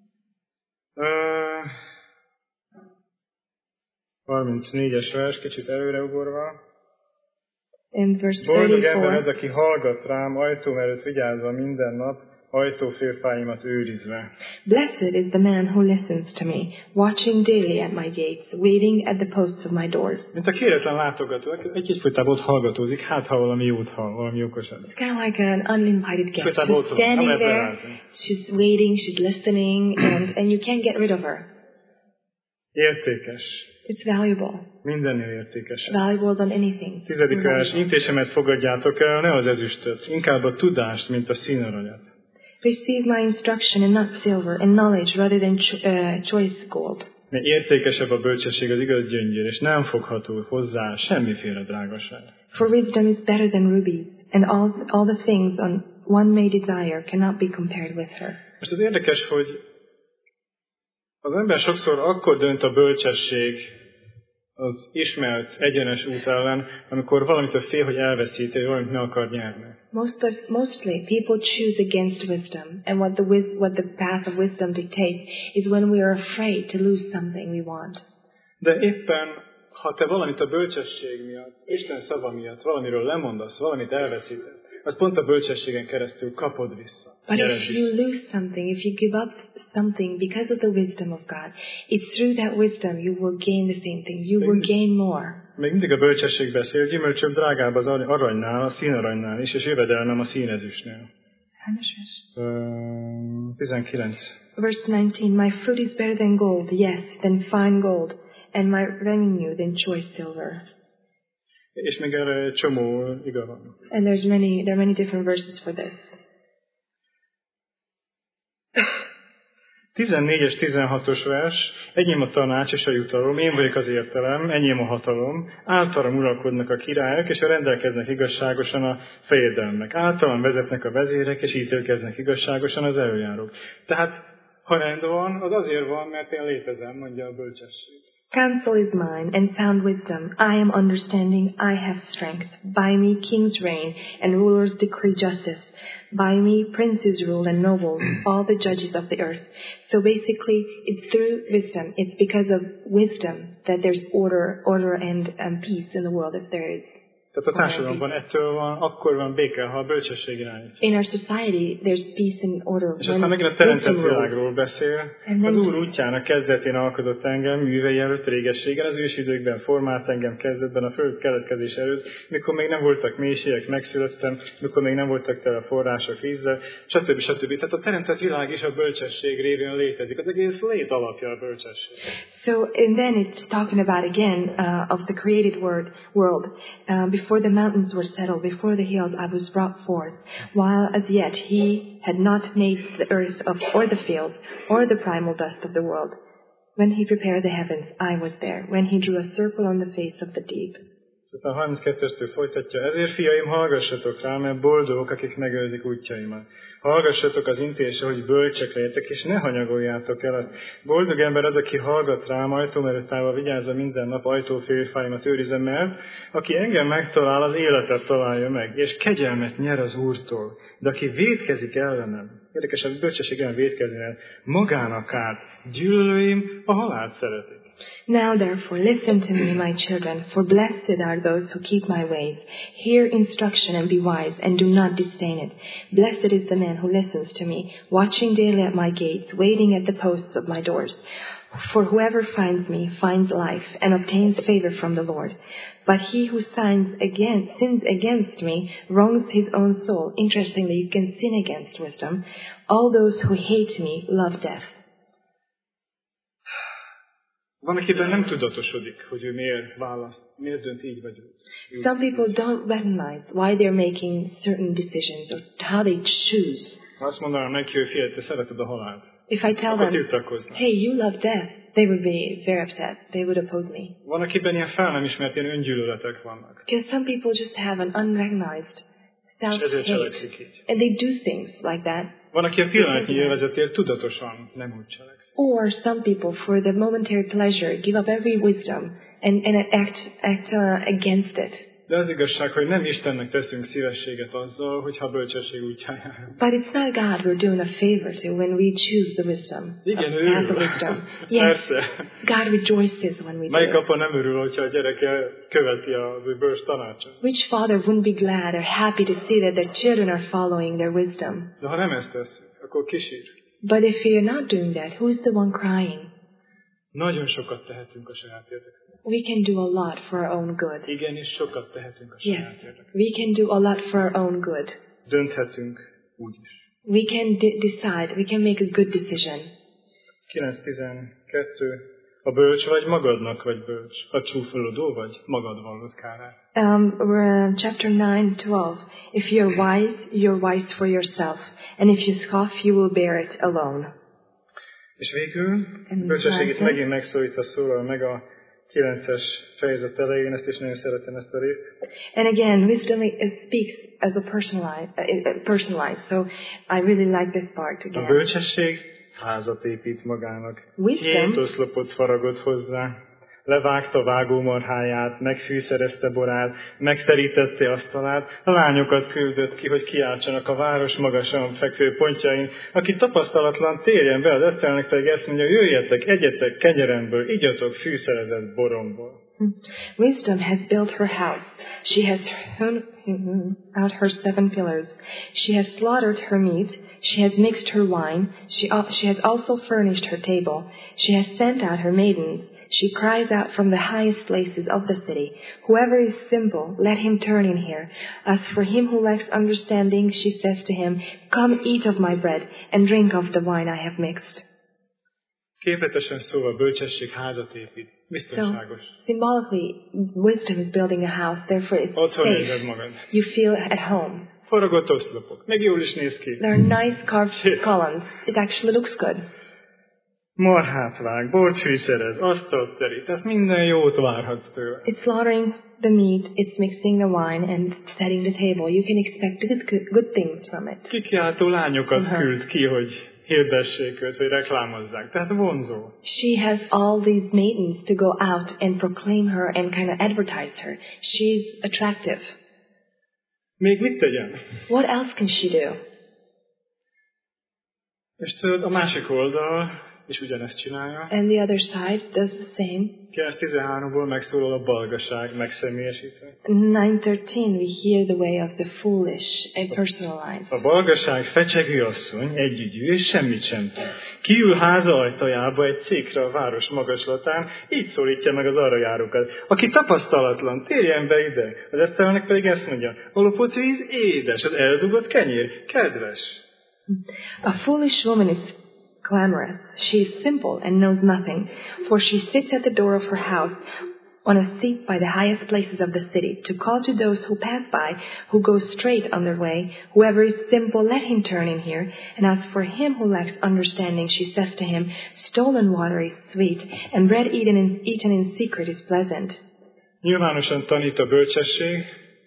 34-es vers, kicsit előreugorva. In verse 34. Boldog ember az, aki hallgat rám, ajtóm előtt vigyázva minden nap, ajtófélfáimat őrizve. Blessed is the man who listens to me, watching daily at my gates, waiting at the posts of my doors. Mint a kéretlen látogató, egy-egyfolytában ott hallgatózik, hát ha valami jót hall, valami okosat. It's kind of like an uninvited guest. She's standing there, she's waiting, she's listening, and you can't get rid of her. Értékes. It's valuable. Mindennél értékesebb. Valuable than anything. 10. vers, intésemet fogadjátok el, ne az ezüstöt, inkább a tudást, mint a színaranyat. Receive my instruction and not silver, and knowledge rather than choice gold. Mert értékesebb a bölcsesség az igaz gyöngyér, és nem fogható hozzá semmiféle drágaság. For wisdom is better than rubies, and all the things one may desire cannot be compared with her. Most az érdekes, hogy az ember sokszor akkor dönt a bölcsesség az ismert, egyenes út ellen, amikor valamitől fél, hogy elveszíti, vagy valamit meg akar nyerni. Mostly, people choose against wisdom, and what the path of wisdom dictates is when we are afraid to lose something we want. De éppen, ha te valamit a bölcsesség miatt, Isten szava miatt valamiről lemondasz, valamit elveszítesz, az pont a bölcsességen keresztül kapod vissza. But if you lose something, if you give up something because of the wisdom of God, it's through that wisdom you will gain the same thing. You will gain more. Még mindig a bölcsesség beszél, gyümölcsöm drágább az aranynál, a színaranynál is, és jövedelmem a színezüstnél. 19. Verse 19, my fruit is better than gold, yes, than fine gold, and my revenue than choice silver. És még erre csomó iga van. And there are many different verses for this. 14 és 16-os vers, enyém a tanács és a jutalom, én vagyok az értelem, enyém a hatalom, általam uralkodnak a királyok, és rendelkeznek igazságosan a fejedelmek. Általam vezetnek a vezérek, és ítélkeznek igazságosan az elöljárók. Tehát, ha rend van, az azért van, mert én létezem, mondja a bölcsesség. Counsel is mine, and sound wisdom. I am understanding, I have strength. By me kings reign, and rulers decree justice. By me princes rule and nobles, all the judges of the earth. So basically, it's through wisdom. It's because of wisdom that there's order and peace in the world, if there is. Tehát a társadalomban ettől van, akkor van béke, ha a bölcsesség irányít. In our society, there's peace and order. És aztán megint a teremtett világról beszél. Az Úr útjának kezdetén alkotott engem, művei előtt régességen, az ősidőkben formált engem kezdetben a föld keletkezés előtt, mikor még nem voltak mélységek, megszülettem, mikor még nem voltak tele források vízzel, stb. Tehát a teremtett világ is a bölcsesség révén létezik. Az egész lét alapja a bölcsesség. So, and then it's talking about again of the created world. Before the mountains were settled, before the hills, I was brought forth, while as yet he had not made the earth or the fields or the primal dust of the world. When he prepared the heavens, I was there. When he drew a circle on the face of the deep. Aztán 32-től folytatja, ezért fiaim, hallgassatok rá, mert boldogok, akik megőrzik útjaimat. Hallgassatok az intésre, hogy bölcsek legyetek, és ne hanyagoljátok el azt. Boldog ember az, aki hallgat rám, ajtóm előtt állva vigyázza minden nap, ajtófélfáimat őrizem, mert aki engem megtalál, az életet találja meg, és kegyelmet nyer az Úrtól. De aki vétkezik ellenem, érdekes, a bölcsesség ellen vétkezni, magának árt, gyűlölőim a halált szeretik. Now therefore listen to me, my children, for blessed are those who keep my ways. Hear instruction and be wise, and do not disdain it. Blessed is the man who listens to me, watching daily at my gates, waiting at the posts of my doors. For whoever finds me finds life, and obtains favor from the Lord. But he who sins against me wrongs his own soul. Interestingly, you can sin against wisdom. All those who hate me love death. Van, akiben nem tudatosodik, hogy ő miért dönt így vagy úgy. Some people don't recognize why they're making certain decisions or how they choose. Ha azt mondanám neki, hogy figyelj, te szereted a halált. If I tell them, hey, you love death, they would be very upset. They would oppose me. Van, akiben ilyen fel nem ismert ilyen öngyűlöletek vannak. Because some people just have an unrecognized self-hate. And they do things like that. Van, aki a pillanatnyi élvezetért tudatosan nem úgy cselekszik. Or some people, for the momentary pleasure, give up every wisdom and act against it. De az igazság, hogy nem Istennek teszünk szívességet azzal, hogyha bölcsesség útján járunk. But it's not God we're doing a favor to when we choose the wisdom. Igen, path of wisdom. Yes, God rejoices when we do Melyik apa nem örül, hogyha a gyereke követi az ő bölcs tanácsot? Which father wouldn't be glad or happy to see that their children are following their wisdom? De ha nem ezt tesszük, akkor kisír. But if you're not doing that, who's the one crying? Nagyon sokat tehetünk a saját érdekünkben. We can do a lot for our own good. Igenis, sokat tehetünk a saját érdekünkben. We can do a lot for our own good. Dönthetünk úgy is. We can decide, we can make a good decision. 9:12. A bölcs vagy magadnak vagy bölcs, a csúfolódó vagy magad vallod kárát. Chapter 9:12. If you're wise for yourself, and if you scoff, you will bear it alone. És végül, bölcsesség itt megint megszólítva szólal meg a 9-es fejezet elején, ezt is nagyon szeretem ezt a részt. And again, wisdom speaks as a personalized. So I really like this part again. A bölcsesség házat épít magának. Wisdom 7 oszlopot faragott hozzá, levágta vágómarháját, megfűszerezte borát, megterítette asztalát, a lányokat küldött ki, hogy kiáltsanak a város magasan fekvő pontjain. Aki tapasztalatlan, térjen be, az esztelnek pedig ezt mondja, jöjjetek, egyetek kenyeremből, igyatok fűszerezett boromból. Wisdom has built her house. She has hewn out her 7 pillars. She has slaughtered her meat. She has mixed her wine. She has also furnished her table. She has sent out her maidens. She cries out from the highest places of the city, "Whoever is simple, let him turn in here. As for him who lacks understanding, she says to him, Come eat of my bread and drink of the wine I have mixed." Képletesen szóval bölcsesség házat épít. Biztonságos. So, symbolically, wisdom is building a house, therefore it's Otthon safe. érzed magad. You feel at home. Faragott oszlopok. Meg jól is néz ki. There are nice carved columns. It actually looks good. Marhát vág, bort fűszerez, asztalt terít. Tehát minden jót várhatsz tőle. It's slaughtering the meat, it's mixing the wine, and setting the table. You can expect good things from it. Kikiáltó lányokat küld ki, hogy hirdessék őt, hogy reklámozzák. Tehát vonzó. She has all these maidens to go out and proclaim her and kind of advertise her. She's attractive. Még mit tegyen? What else can she do? És tudod, a másik oldal és ugyanezt csinálja. And the other side does the same. 9:13-ból megszólal a balgaság megszemélyesítve. 9:13 we hear the way of the foolish and personalized. A balgaság fecsegő asszony, együgyű, és semmit sem tud. Kiül háza ajtajába egy székre a város magaslatán, így szólítja meg az arra járókat. Aki tapasztalatlan, térjen be ide. Az esztelnek pedig ezt mondja, a lopott víz édes, az eldugott kenyér kedves. A foolish woman is clamorous. She is simple and knows nothing, for she sits at the door of her house on a seat by the highest places of the city, to call to those who pass by, who go straight on their way. Whoever is simple, let him turn in here. And as for him who lacks understanding, she says to him, Stolen water is sweet, and bread eaten in secret is pleasant. Nyilvánosan tanít a bölcsesség,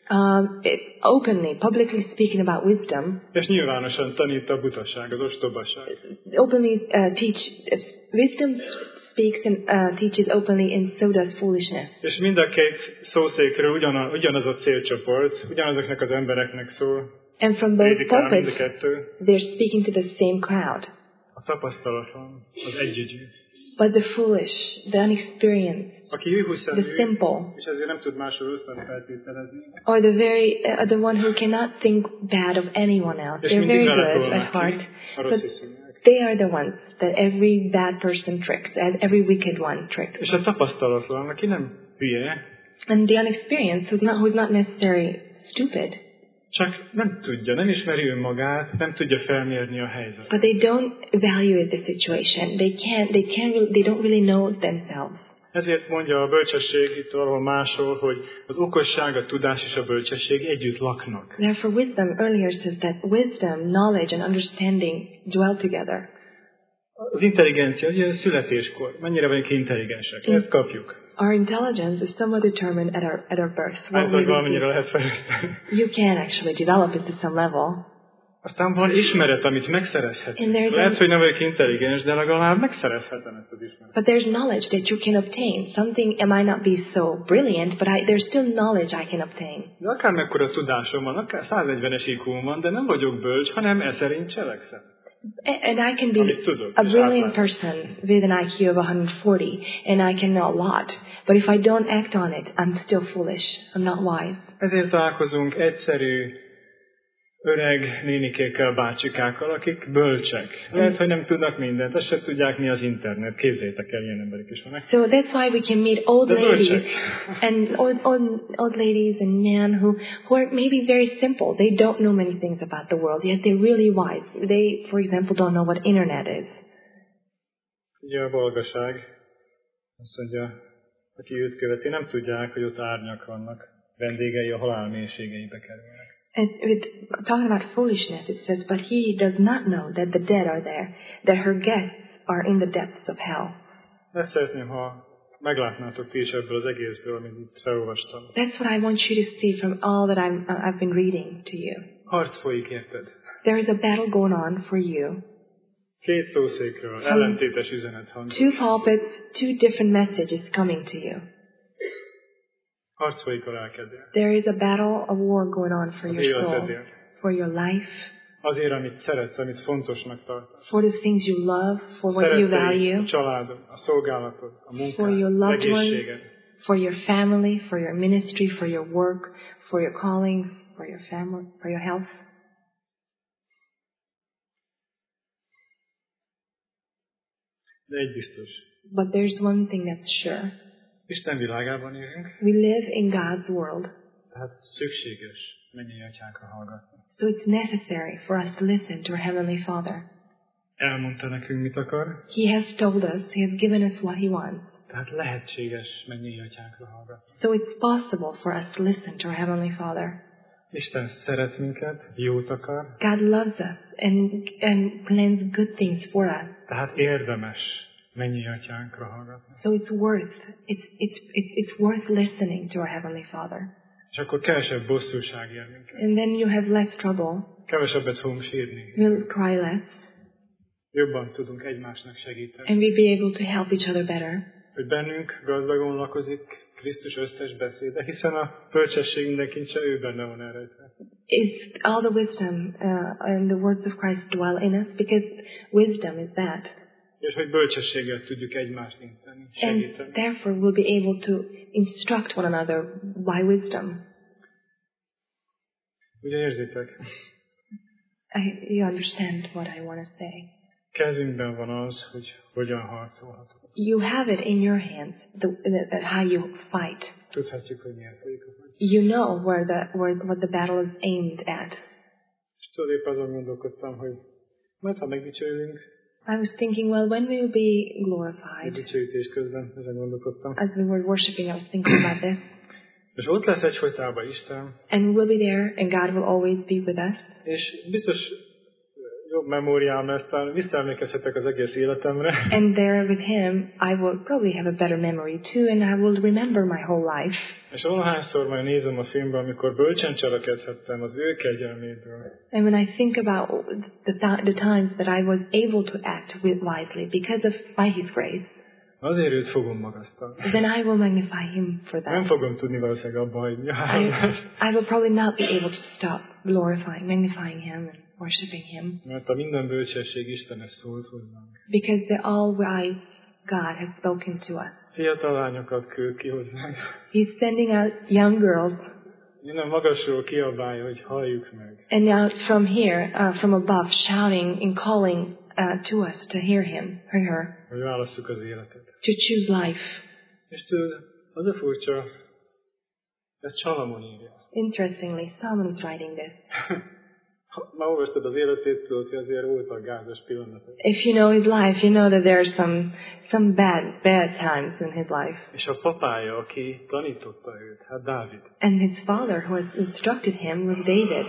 Openly, publicly speaking about wisdom. És nyilvánosan tanít a butaság, az ostobaság. Openly wisdom speaks and teaches openly, and so does foolishness. És mind a két szószékről ugyanaz a célcsoport, ugyanazoknak az embereknek szól. And from both pulpits, they're speaking to the same crowd. A tapasztalatlan, az együgyű. But the foolish, the unexperienced, the simple, és ezért nem tud másról rosszat feltételezni. Or the one who cannot think bad of anyone else. They're very good at heart, but they are the ones that every bad person tricks, and every wicked one tricks. És a tapasztalatlan, aki nem hülye, and the unexperienced, who's not necessarily stupid, csak nem tudja, nem ismeri önmagát, nem tudja felmérni a helyzetet. But they don't evaluate the situation. They don't really know themselves. Ezért mondja a bölcsesség itt valahol máshol, hogy az okosság, a tudás és a bölcsesség együtt laknak. Therefore wisdom earlier says that wisdom, knowledge and understanding dwell together. Az intelligencia, az ilyen születéskor. Mennyire vagyunk intelligensek? Ezt kapjuk. Our intelligence is somewhat determined at our birth. Valamennyire lehet fejleszteni. You can actually develop it to some level. Aztán van ismeret, amit megszerezhetünk. Lehet, hogy nem vagyok intelligens, de legalább megszerezhetem ezt az ismeretet. But there's knowledge that you can obtain. Something it might not be so brilliant, but there's still knowledge I can obtain. De akár mekkora tudásom van, akár 140-es IQ-m van, de nem vagyok bölcs, hanem e szerint cselekszem. And I can be a brilliant person with an IQ of 140, and I can know a lot. But if I don't act on it, I'm still foolish. I'm not wise. Ezért találkozunk egyszerű, öreg nénikékkel, bácsikákkal, akik bölcsek. Lehet, hogy nem tudnak mindent, azt sem tudják, mi az internet. Képzeljétek el, ilyen emberek is vannak. So that's why we can meet old ladies and old ladies and men who are maybe very simple. They don't know many things about the world, yet they're really wise. They, for example, don't know what internet is. Ugye a balgaság Azt mondja, aki őt követi, nem tudják, hogy ott árnyak vannak. Vendégei a halál mélységeibe kerülnek. And with talking about foolishness, it says, but he does not know that the dead are there, that her guests are in the depths of hell. Ezt szeretném, ha meglátnátok ti is ebből az egészből, amit itt felolvastam. That's what I want you to see from all that I've been reading to you. Harc folyik, érted? There is a battle going on for you. Két szószékről, ellentétes üzenet hangzik. Two pulpits, two different messages coming to you. Harc folyik a lelkeddel. There is a battle, a war going on for your soul, for your life, azért, amit szeretsz, amit fontosnak tartasz. for the things you love, for what you value, a családod, a szolgálatod, a for munkád, your az loved ones, egészséged. for your family, for your ministry, for your work, for your calling, for your family, for your health. De egy biztos. But there's one thing that's sure. Isten világában élünk. We live in God's world. Tehát szükséges mennyei atyánkra hallgatni. So it's necessary for us to listen to our Heavenly Father. Elmondta nekünk, mit akar. He has told us, He has given us what He wants. Tehát lehetséges mennyei atyánkra hallgatni. So it's possible for us to listen to our Heavenly Father. Isten szeret minket, jót akar. God loves us and plans good things for us. Tehát érdemes mennyei atyánkra hallgatni. So it's worth listening to our Heavenly Father. És akkor kevesebb bosszúság ér minket. And then you have less trouble. Kevesebbet fogunk sírni. We'll cry less. Jobban tudunk egymásnak segíteni. And we'll be able to help each other better. Hogy bennünk gazdagon lakozik Krisztus összes beszéde, hiszen a bölcsesség minden kincse ő benne van elrejtve. Is all the wisdom and the words of Christ dwell in us, because wisdom is that. És hogy bölcsességgel tudjuk egymást inteni, segíteni. And therefore we'll be able to instruct one another by wisdom. Ugye érzitek? You understand what I want to say. Kezünkben van az, hogy hogyan harcolhatunk. You have it in your hands, how you fight. Tudhatjuk, hogy miért folyik a harc. You know what the battle is aimed at. És tudod, épp azon gondolkodtam, hogy majd ha megdicsőlünk. I was thinking, well, when we will be glorified. Dicsőítés közben ezen gondolkodtam. As we were worshiping, I was thinking about this. És ott lesz egyfolytában Isten. And we'll be there, and God will always be with us. És biztos jobb memóriám lesz, talán visszaemlékezhetek az egész életemre. And there with Him, I will probably have a better memory too, and I will remember my whole life. És valahányszor majd nézem a filmben, amikor bölcsen cselekedhettem az ő kegyelméből. And when I think about the times that I was able to act wisely because of by His grace, azért őt fogom magasztalni. then I will magnify Him for that. Nem fogom tudni valószínűleg abba hagyni. I will probably not be able to stop magnifying Him and worshiping Him. Mert a minden bölcsesség Istenhez szólt hozzánk. Because the all-wise God has spoken to us. Fiatal lányokat küld ki hozzánk. He's sending out young girls. Innen magasról kiabálja, hogy halljuk meg. And now from here, from above, shouting and calling to us to hear her. Hogy válasszuk az életet. To choose life. És tudod, az a furcsa, ezt Salamon írja. Interestingly, Solomon is writing this. Ma olvastad az életét, tudod, hogy azért voltak gázos pillanatok. If you know his life, you know that there are some bad times in his life. És a papája, aki tanította őt, hát Dávid. And his father, who has instructed him, was David.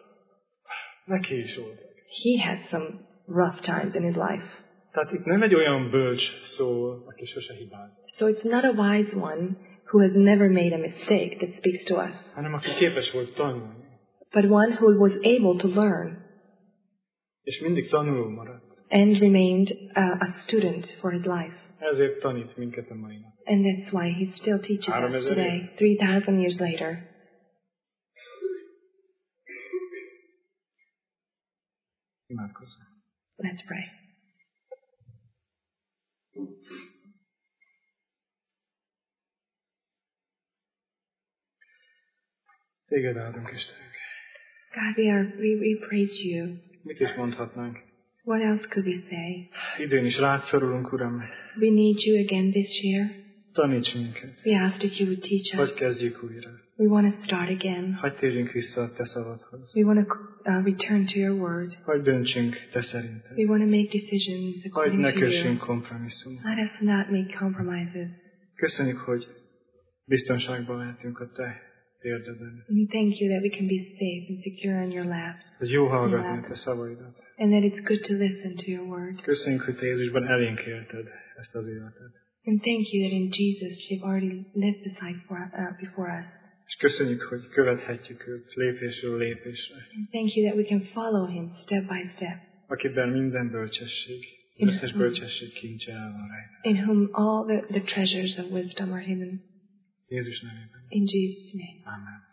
Neki is volt. He had some rough times in his life. Tehát itt nem egy olyan bölcs szól, aki sose hibázott. So it's not a wise one who has never made a mistake that speaks to us. Hanem aki képes volt tanulni. But one who was able to learn. És mindig tanuló maradt. And remained a student for his life. Ezért tanít minket a mai nap. And that's why he still teaches us today, 3,000 years later. Imádkozzunk. Let's pray. Téged áldunk, Istenünk. God, we praise you. Mit is mondhatnánk? What else could we say? Idén is rád szorulunk, Uram. We need you again this year. Taníts minket. We ask that you would teach us. Hadd kezdjük újra. We want to start again. Hadd térjünk vissza a te szavadhoz. We want to return to your word. Hadd döntsünk te szerinted. We want to make decisions Hadd according ne to you. kössünk kompromisszumot. Let us not make compromises. Köszönjük, hogy biztonságban lehetünk a te térdeden. And we thank you that we can be safe and secure on your laps. Hogy jó hallgatni a te szavaidat. And that it's good to listen to your word. Köszönjük, hogy te Jézusban elénk élted ezt az életet. And thank you that in Jesus you've already lived before us. És köszönjük, hogy követhetjük őt lépésről lépésre. And thank you that we can follow him step by step. Akiben minden bölcsesség, az összes bölcsesség kincse el van rajta. In whom all the treasures of wisdom are hidden. Jézus nevében. In Jesus' name. Amen.